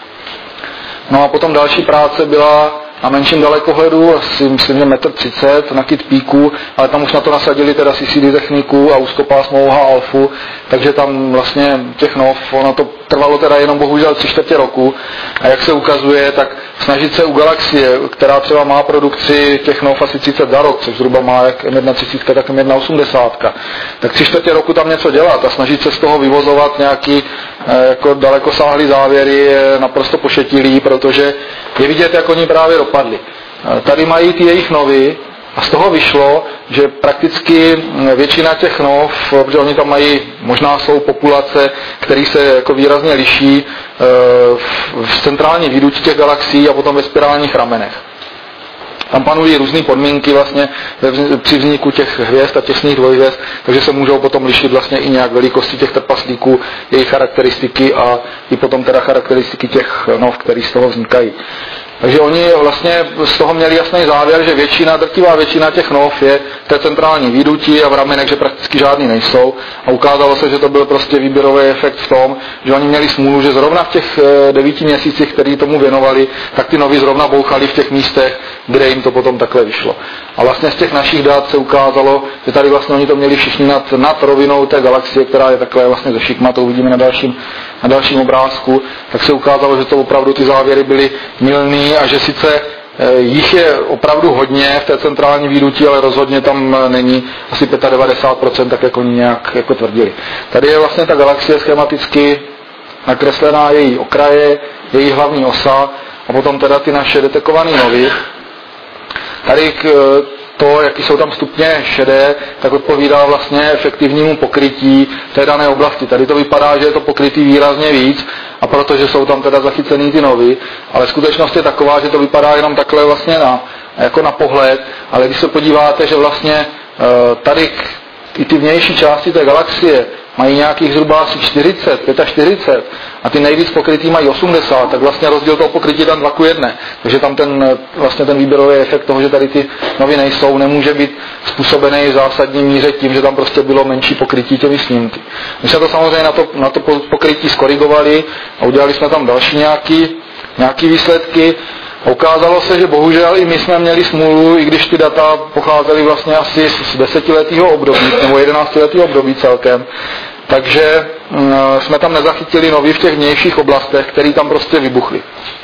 No a potom další práce byla na menším dalekohledu, asi myslím, že metr třicet na Kitt Peaku, ale tam už na to nasadili teda C C D techniku a úzkopásmovou H alfu, takže tam vlastně těch nov, ono to trvalo teda jenom bohužel tři čtvrtě roku a jak se ukazuje, tak snažit se u galaxie, která třeba má produkci těch nov asi třicet za rok, což zhruba má jak M jedna třicet, tak M jedna osmdesát, tak tři čtvrtě roku tam něco dělat a snažit se z toho vyvozovat nějaký jako dalekosáhlý závěry je naprosto pošetilý, protože je vidět, jak oni právě dopadli. Tady mají ty jejich novy a z toho vyšlo, že prakticky většina těch nov, protože oni tam mají, možná jsou populace, které se jako výrazně liší v centrální výduti těch galaxií a potom ve spirálních ramenech. Tam panují různé podmínky vlastně při vzniku těch hvězd a těsných dvojhvězd, takže se můžou potom lišit vlastně i nějak velikosti těch trpaslíků, jejich charakteristiky a i potom teda charakteristiky těch nov, které z toho vznikají. Takže oni vlastně z toho měli jasný závěr, že většina, drtivá většina těch nov je v té centrální výdutí a v ramenech, že prakticky žádný nejsou. A ukázalo se, že to byl prostě výběrový efekt v tom, že oni měli smůlu, že zrovna v těch devíti měsících, který tomu věnovali, tak ty novy zrovna bouchali v těch místech, kde jim to potom takhle vyšlo. A vlastně z těch našich dat se ukázalo, že tady vlastně oni to měli všichni nad, nad rovinou té galaxie, která je takhle vlastně ze šikma, to uvidíme na dalším, na dalším obrázku, tak se ukázalo, že to opravdu ty závěry byly mylný a že sice jich je opravdu hodně v té centrální výdutí, ale rozhodně tam není asi devadesát pět procent, tak jako oni nějak jako tvrdili. Tady je vlastně ta galaxie schematicky nakreslená, její okraje, její hlavní osa a potom teda ty naše detekované novy. Tady to, jaký jsou tam stupně šedé, tak odpovídá vlastně efektivnímu pokrytí té dané oblasti. Tady to vypadá, že je to pokrytý výrazně víc, a protože jsou tam teda zachycený ty novy, ale skutečnost je taková, že to vypadá jenom takhle vlastně na, jako na pohled, ale když se podíváte, že vlastně tady i ty vnější části té galaxie mají nějakých zhruba asi čtyřicet, čtyřicet pět a ty nejvíc pokrytý mají osmdesát, tak vlastně rozdíl toho pokrytí je tam dva ku jedné. Takže tam ten, vlastně ten výběrový efekt toho, že tady ty novy nejsou, nemůže být způsobený v zásadní míře tím, že tam prostě bylo menší pokrytí těmi snímky. My jsme to samozřejmě na to, na to pokrytí skorigovali a udělali jsme tam další nějaký, nějaký výsledky. Ukázalo se, že bohužel i my jsme měli smůlu, i když ty data pocházely vlastně asi z desetiletého období, nebo jedenáctiletého období celkem, takže jsme tam nezachytili novy v těch vnějších oblastech, které tam prostě vybuchly.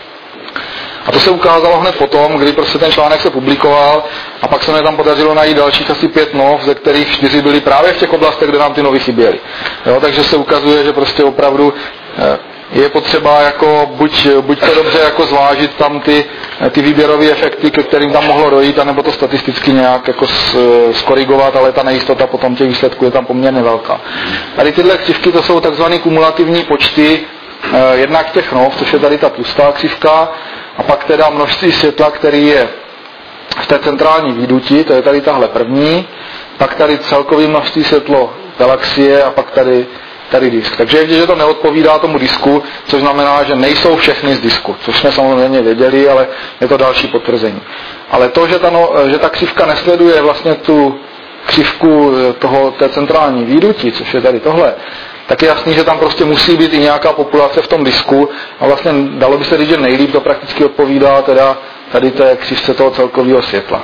A to se ukázalo hned potom, kdy prostě ten článek se publikoval a pak se mi tam podařilo najít dalších asi pět nov, ze kterých čtyři byly právě v těch oblastech, kde nám ty novy chyběly. Jo, takže se ukazuje, že prostě opravdu je potřeba jako buď, buď to dobře jako zvážit tam ty, ty výběrové efekty, ke kterým tam mohlo dojít, anebo to statisticky nějak jako skorigovat, ale ta nejistota potom těch výsledků je tam poměrně velká. Tady tyhle křivky to jsou takzvané kumulativní počty jednak těch nov, což je tady ta tlustá křivka, a pak teda množství světla, který je v té centrální výduti, to je tady tahle první, pak tady celkový množství světlo galaxie a pak tady tady disk. Takže je vidět, že to neodpovídá tomu disku, což znamená, že nejsou všechny z disku, což jsme samozřejmě věděli, ale je to další potvrzení. Ale to, že ta, no, že ta křivka nesleduje vlastně tu křivku toho, té centrální výduti, což je tady tohle, tak je jasný, že tam prostě musí být i nějaká populace v tom disku a vlastně dalo by se říct, že nejlíp to prakticky odpovídá teda tady té křivce toho celkového světla.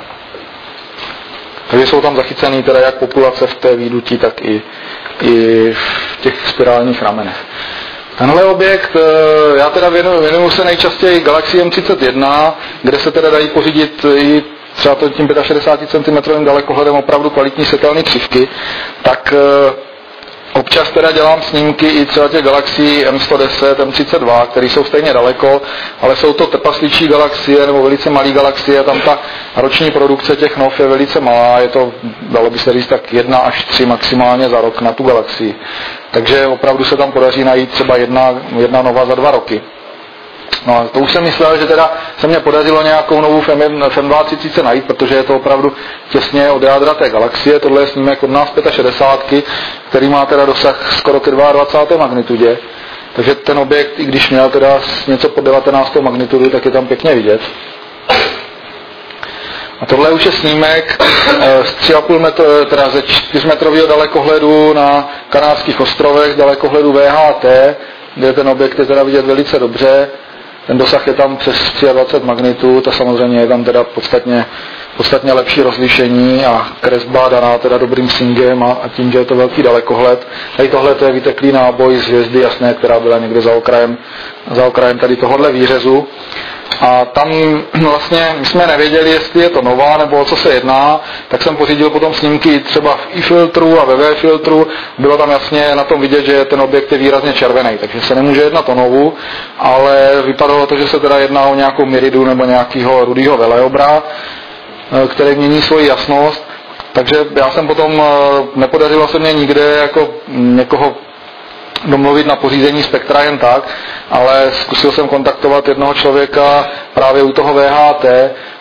Takže jsou tam zachycený teda jak populace v té výduti, tak i, i v těch spirálních ramenech. Tenhle objekt, já teda věnuju, věnuju se nejčastěji galaxii M třicet jedna, kde se teda dají pořídit i třeba tím šedesáti pěti centimetrovým dalekohledem opravdu kvalitní světelné křivky, tak občas teda dělám snímky i třeba těch galaxií M sto deset, M třicet dva, které jsou stejně daleko, ale jsou to trpasličí galaxie nebo velice malé galaxie, tam ta roční produkce těch nov je velice malá, je to, dalo by se říct, tak jedna až tři maximálně za rok na tu galaxii. Takže opravdu se tam podaří najít třeba jedna, jedna nova za dva roky. No a to už jsem myslel, že teda se mě podařilo nějakou novou F M dvacet najít, protože je to opravdu těsně od jádra té galaxie. Tohle je snímek od nás šedesát pět, který má teda dosah skoro ke dvacáté druhé magnitudě. Takže ten objekt, i když měl teda něco pod devatenáctou magnitudu, tak je tam pěkně vidět. A tohle už je snímek z tři a půl metru, teda ze čtyřmetrového dalekohledu na Kanárských ostrovech, dalekohledu V H T, kde ten objekt je teda vidět velice dobře. Ten dosah je tam přes dvacet tři magnitud a samozřejmě je tam teda podstatně, podstatně lepší rozlišení a kresba daná teda dobrým singem a, a tím, že je to velký dalekohled. Tady tohle to je vyteklý náboj z hvězdy jasné, která byla někde za okrajem, za okrajem tady tohohle výřezu. A tam vlastně my jsme nevěděli, jestli je to nová nebo o co se jedná, tak jsem pořídil potom snímky třeba v I filtru a ve V filtru. Bylo tam jasně na tom vidět, že ten objekt je výrazně červený, takže se nemůže jednat o novu, ale vypadalo to, že se teda jedná o nějakou miridu nebo nějakého rudýho veleobra, který mění svoji jasnost. Takže já jsem potom, nepodařilo se mě nikde jako někoho domluvit na pořízení spektra jen tak, ale zkusil jsem kontaktovat jednoho člověka právě u toho V H T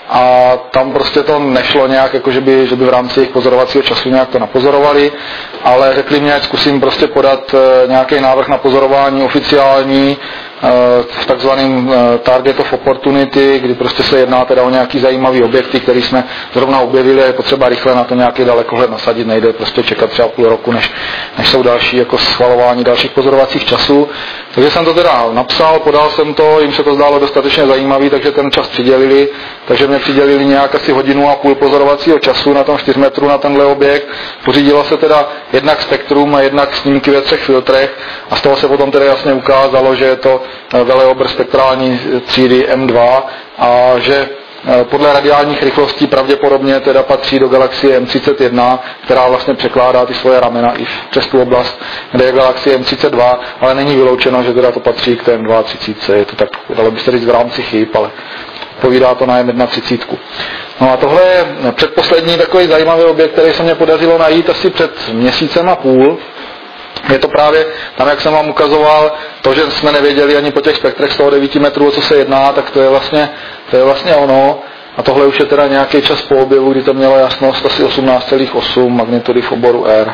a tam prostě to nešlo nějak, jako že by, že by v rámci jejich pozorovacího času nějak to napozorovali, ale řekli mě, ať zkusím prostě podat nějaký návrh na pozorování oficiální v takzvaném target of opportunity, kdy prostě se jedná teda o nějaký zajímavý objekty, který jsme zrovna objevili a je potřeba rychle na to nějaký dalekohled nasadit, nejde prostě čekat třeba půl roku, než, než jsou další jako schvalování dalších pozorovacích časů. Takže jsem to teda napsal, podal jsem to, jim se to zdálo dostatečně zajímavý, takže ten čas přidělili, takže mě přidělili nějak asi hodinu a půl pozorovacího času na tom čtyř metrů na tenhle objekt. Pořídilo se teda jednak spektrum a jednak snímky ve třech filtrech a z toho se potom teda jasně ukázalo, že je to veleobr spektrální třídy M dva a že podle radiálních rychlostí pravděpodobně teda patří do galaxie M třicet jedna, která vlastně překládá ty svoje ramena i přes tu oblast, kde je galaxie M třicet dva, ale není vyloučeno, že teda to patří k té M třicet dva. Je to tak, dalo by se říct v rámci chyb, ale povídá to na M třicet jedna. No a tohle je předposlední takový zajímavý objekt, který se mě podařilo najít asi před měsícem a půl. Je to právě tam, jak jsem vám ukazoval, to, že jsme nevěděli ani po těch spektrech sto devět metrů, o co se jedná, tak to je vlastně, to je vlastně ono. A tohle už je teda nějaký čas po objevu, kdy to mělo jasnost asi osmnáct celá osm magnitudy v oboru R.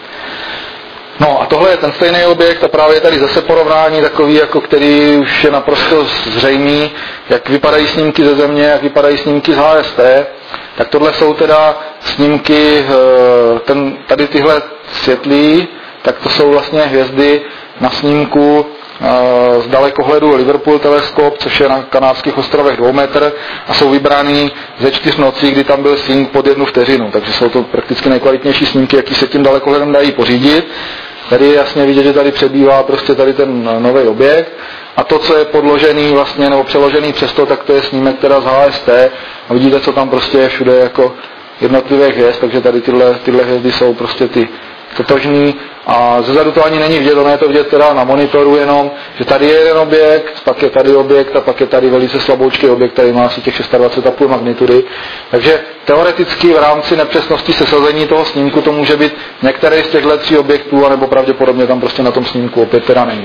No a tohle je ten stejný objekt a právě tady zase porovnání takový, jako který už je naprosto zřejmý, jak vypadají snímky ze Země, jak vypadají snímky z H S T. Tak tohle jsou teda snímky, ten, tady tyhle světlí, tak to jsou vlastně hvězdy na snímku z dalekohledu Liverpool teleskop, což je na kanárských ostrovech dvou metr a jsou vybrány ze čtyř nocí, kdy tam byl sync pod jednu vteřinu, takže jsou to prakticky nejkvalitnější snímky, jaký se tím dalekohledem dají pořídit. Tady je jasně vidět, že tady přebývá prostě tady ten nový objekt a to, co je podložený vlastně nebo přeložený přes to, tak to je snímek teda z H S T a vidíte, co tam prostě je všude jako jednotlivé hvězd, takže tady tyhle, tyhle hvězdy jsou prostě ty totožný a zezadu to ani není vidět, ono je to vidět teda na monitoru jenom, že tady je jeden objekt, pak je tady objekt a pak je tady velice slaboučký objekt, který má asi těch dvacet šest a půl magnitudy. Takže teoreticky v rámci nepřesnosti sesazení toho snímku to může být některý z těchto tří objektů, anebo pravděpodobně tam prostě na tom snímku opět teda není.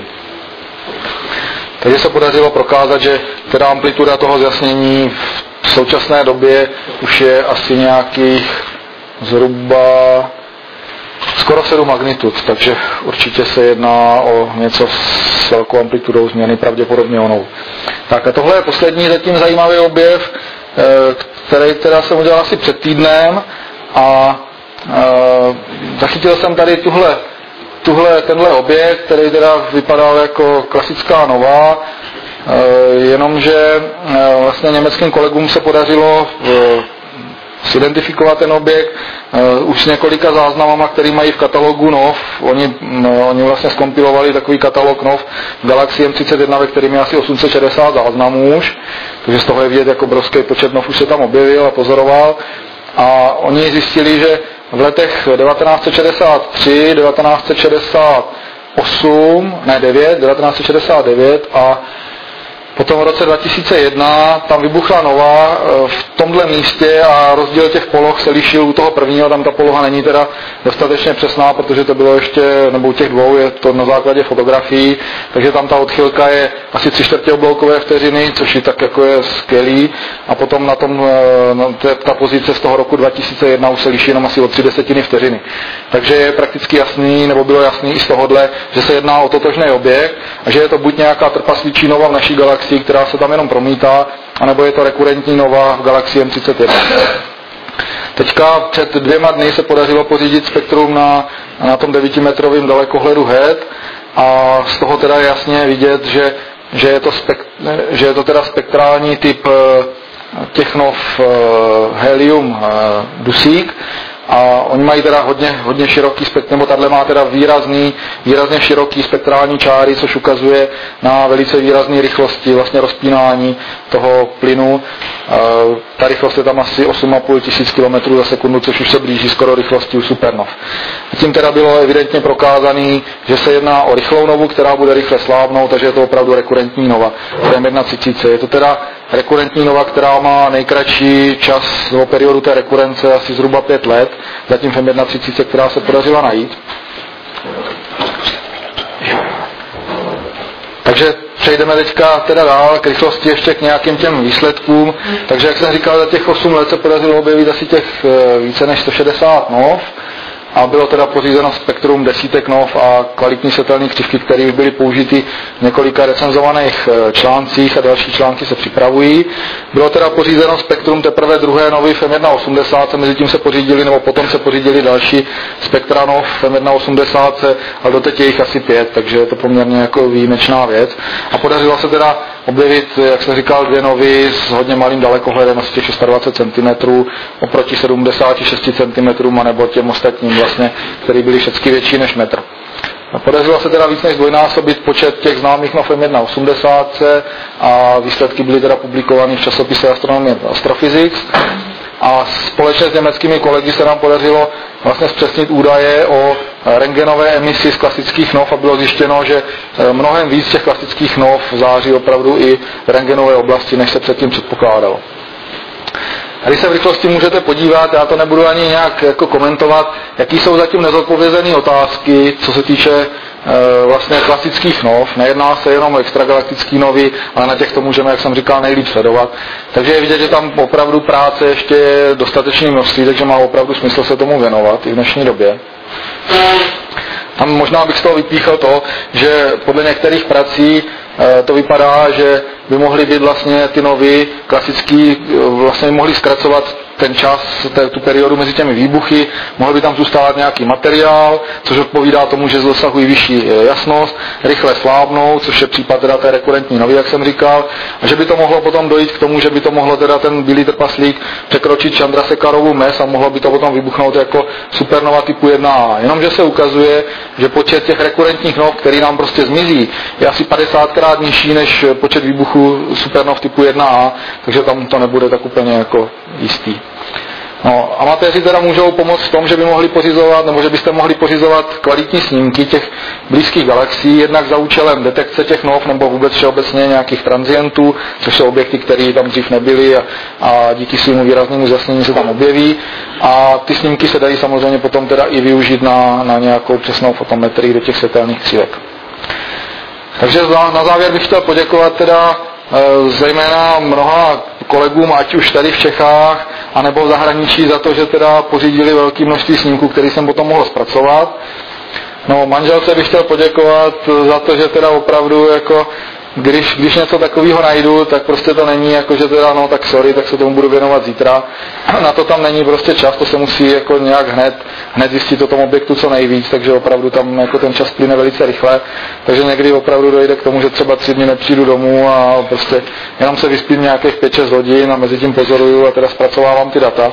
Takže se podařilo prokázat, že teda amplituda toho zjasnění v současné době už je asi nějakých zhruba skoro sedm magnitud, takže určitě se jedná o něco s velkou amplitudou změny, pravděpodobně onou. Tak a tohle je poslední zatím zajímavý objev, který teda jsem udělal asi před týdnem a zachytil jsem tady tuhle, tuhle, tenhle objekt, který teda vypadal jako klasická nova, jenomže vlastně německým kolegům se podařilo identifikovat ten objekt uh, už s několika záznamama, který mají v katalogu N O V. Oni, no, oni vlastně zkompilovali takový katalog N O V v galaxii M třicet jedna, ve kterým je asi osm set šedesát záznamů už, takže z toho je vidět, jako obrovský počet N O V už se tam objevil a pozoroval. A oni zjistili, že v letech devatenáct set šedesát tři, devatenáct set šedesát osm, ne devět, devatenáct set šedesát devět a potom v roce dva tisíce jedna tam vybuchla nova v tomhle místě a rozdíl těch poloh se lišil u toho prvního, tam ta poloha není teda dostatečně přesná, protože to bylo ještě, nebo u těch dvou je to na základě fotografií, takže tam ta odchylka je asi tři čtvrtě obloukové vteřiny, což je tak jako je skvělý a potom na tom, na té, ta pozice z toho roku dva tisíce jedna už se liší jenom asi o tři desetiny vteřiny. Takže je prakticky jasný, nebo bylo jasný i z tohohle, že se jedná o totožný objekt a že je to buď nějaká trpasličí nova v naší galaxii, která se tam jenom promítá, anebo je to rekurentní nova v galaxii M třicet jedna. Teďka před dvěma dny se podařilo pořídit spektrum na, na tom devítimetrovém dalekohledu H E D a z toho teda je jasně vidět, že, že, je, to spek, že je to teda spektrální typ těch nov helium dusík. A oni mají teda hodně, hodně široký spektrum, nebo tato má teda výrazný, výrazně široký spektrální čáry, což ukazuje na velice výrazné rychlosti vlastně rozpínání toho plynu. Ta rychlost je tam asi osm a půl tisíc kilometrů za sekundu, což už se blíží skoro rychlosti u supernov. A tím teda bylo evidentně prokázané, že se jedná o rychlou novu, která bude rychle slábnout, takže je to opravdu rekurentní nova. M třicet. Je to teda rekurentní nova, která má nejkratší čas nebo periodu té rekurence asi zhruba pět let, zatím v M třicet, která se podařila najít. Takže přejdeme teďka teda dál k rychlosti ještě k nějakým těm výsledkům. Takže jak jsem říkal, za těch osm let se podařilo objevit asi těch více než sto šedesát nov a bylo teda pořízeno spektrum desítek nov a kvalitní světelné křivky, které byly použity v několika recenzovaných článcích a další články se připravují. Bylo teda pořízeno spektrum teprve druhé novy F E M jedna osmdesát, mezi tím se pořídili, nebo potom se pořídili další spektra nov F E M jedna osmdesát, ale doteď je jich asi pět, takže je to poměrně jako výjimečná věc. A podařilo se teda objevit, jak jsem říkal, dvě novy s hodně malým dalekohledem, asi těch dvacet šest centimetrů oproti sedmdesáti šesti centimetrům, anebo těm ostatním vlastně, které byly všechny větší než metr. A podařilo se teda víc než dvojnásobit počet těch známých nov F E M jedna osmdesát a výsledky byly teda publikovány v časopise Astronomie Astrophysics. A společně s německými kolegy se nám podařilo vlastně zpřesnit údaje o rentgenové emisi z klasických nov a bylo zjištěno, že mnohem víc těch klasických nov září opravdu i v rentgenové oblasti, než se předtím předpokládalo. Když se v rychlosti můžete podívat, já to nebudu ani nějak jako komentovat, jaký jsou zatím nezodpovězené otázky, co se týče e, vlastně klasických nov. Nejedná se jenom o extragalaktický novy, ale na těchto můžeme, jak jsem říkal, nejlíp sledovat. Takže je vidět, že tam opravdu práce ještě je dostatečné množství, takže má opravdu smysl se tomu věnovat i v dnešní době. Tam možná bych z toho vypíchl to, že podle některých prací to vypadá, že by mohly být vlastně ty novy klasický, vlastně mohly zkracovat ten čas, tu periodu mezi těmi výbuchy, mohl by tam zůstávat nějaký materiál, což odpovídá tomu, že dosahují vyšší jasnost, rychle slábnou, což je případ teda té rekurentní novy, jak jsem říkal, a že by to mohlo potom dojít k tomu, že by to mohlo teda ten bílý trpaslík překročit Chandrasekharovu mez a mohlo by to potom vybuchnout jako supernova typu jedna A. Jenomže se ukazuje, že počet těch rekurentních nov, který nám prostě zmizí, je asi padesátkrát nižší než počet výbuchů supernov typu jedna A, takže tam to nebude tak úplně jako jistý. No, amatéři teda můžou pomoct v tom, že by mohli pořizovat, nebo že byste mohli pořizovat kvalitní snímky těch blízkých galaxií, jednak za účelem detekce těch nov, nebo vůbec všeobecně nějakých transientů, což jsou objekty, které tam dřív nebyly a, a díky svému výraznému zjasnění se tam objeví. A ty snímky se dají samozřejmě potom teda i využít na, na nějakou přesnou fotometrii do těch světelných křivek. Takže na závěr bych chtěl poděkovat teda zejména mnoha kolegům, ať už tady v Čechách, anebo v zahraničí, za to, že teda pořídili velké množství snímků, který jsem potom mohl zpracovat. No, manželce bych chtěl poděkovat za to, že teda opravdu jako Když, když něco takového najdu, tak prostě to není jako, že teda no tak sorry, tak se tomu budu věnovat zítra. Na to tam není prostě čas, to se musí jako nějak hned, hned zjistit o tom objektu co nejvíc, takže opravdu tam jako ten čas plyne velice rychle. Takže někdy opravdu dojde k tomu, že třeba tři dny nepřijdu domů a prostě jenom se vyspím nějakých pět šest hodin a mezi tím pozoruju a teda zpracovávám ty data.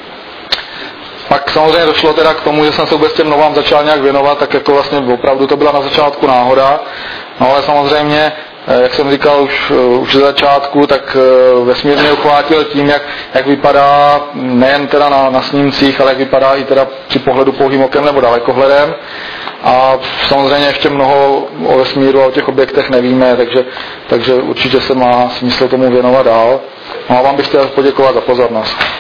Pak samozřejmě došlo teda k tomu, že jsem se vůbec těm novám začal nějak věnovat, tak jako vlastně opravdu to byla na začátku náhoda. No ale samozřejmě, jak jsem říkal už, už ze začátku, tak vesmír mě uchvátil tím, jak, jak vypadá nejen teda na, na snímcích, ale jak vypadá i teda při pohledu pouhým okem nebo dalekohledem. A samozřejmě ještě mnoho o vesmíru a o těch objektech nevíme, takže, takže určitě se má smysl tomu věnovat dál. No a vám bych chtěl poděkovat za pozornost.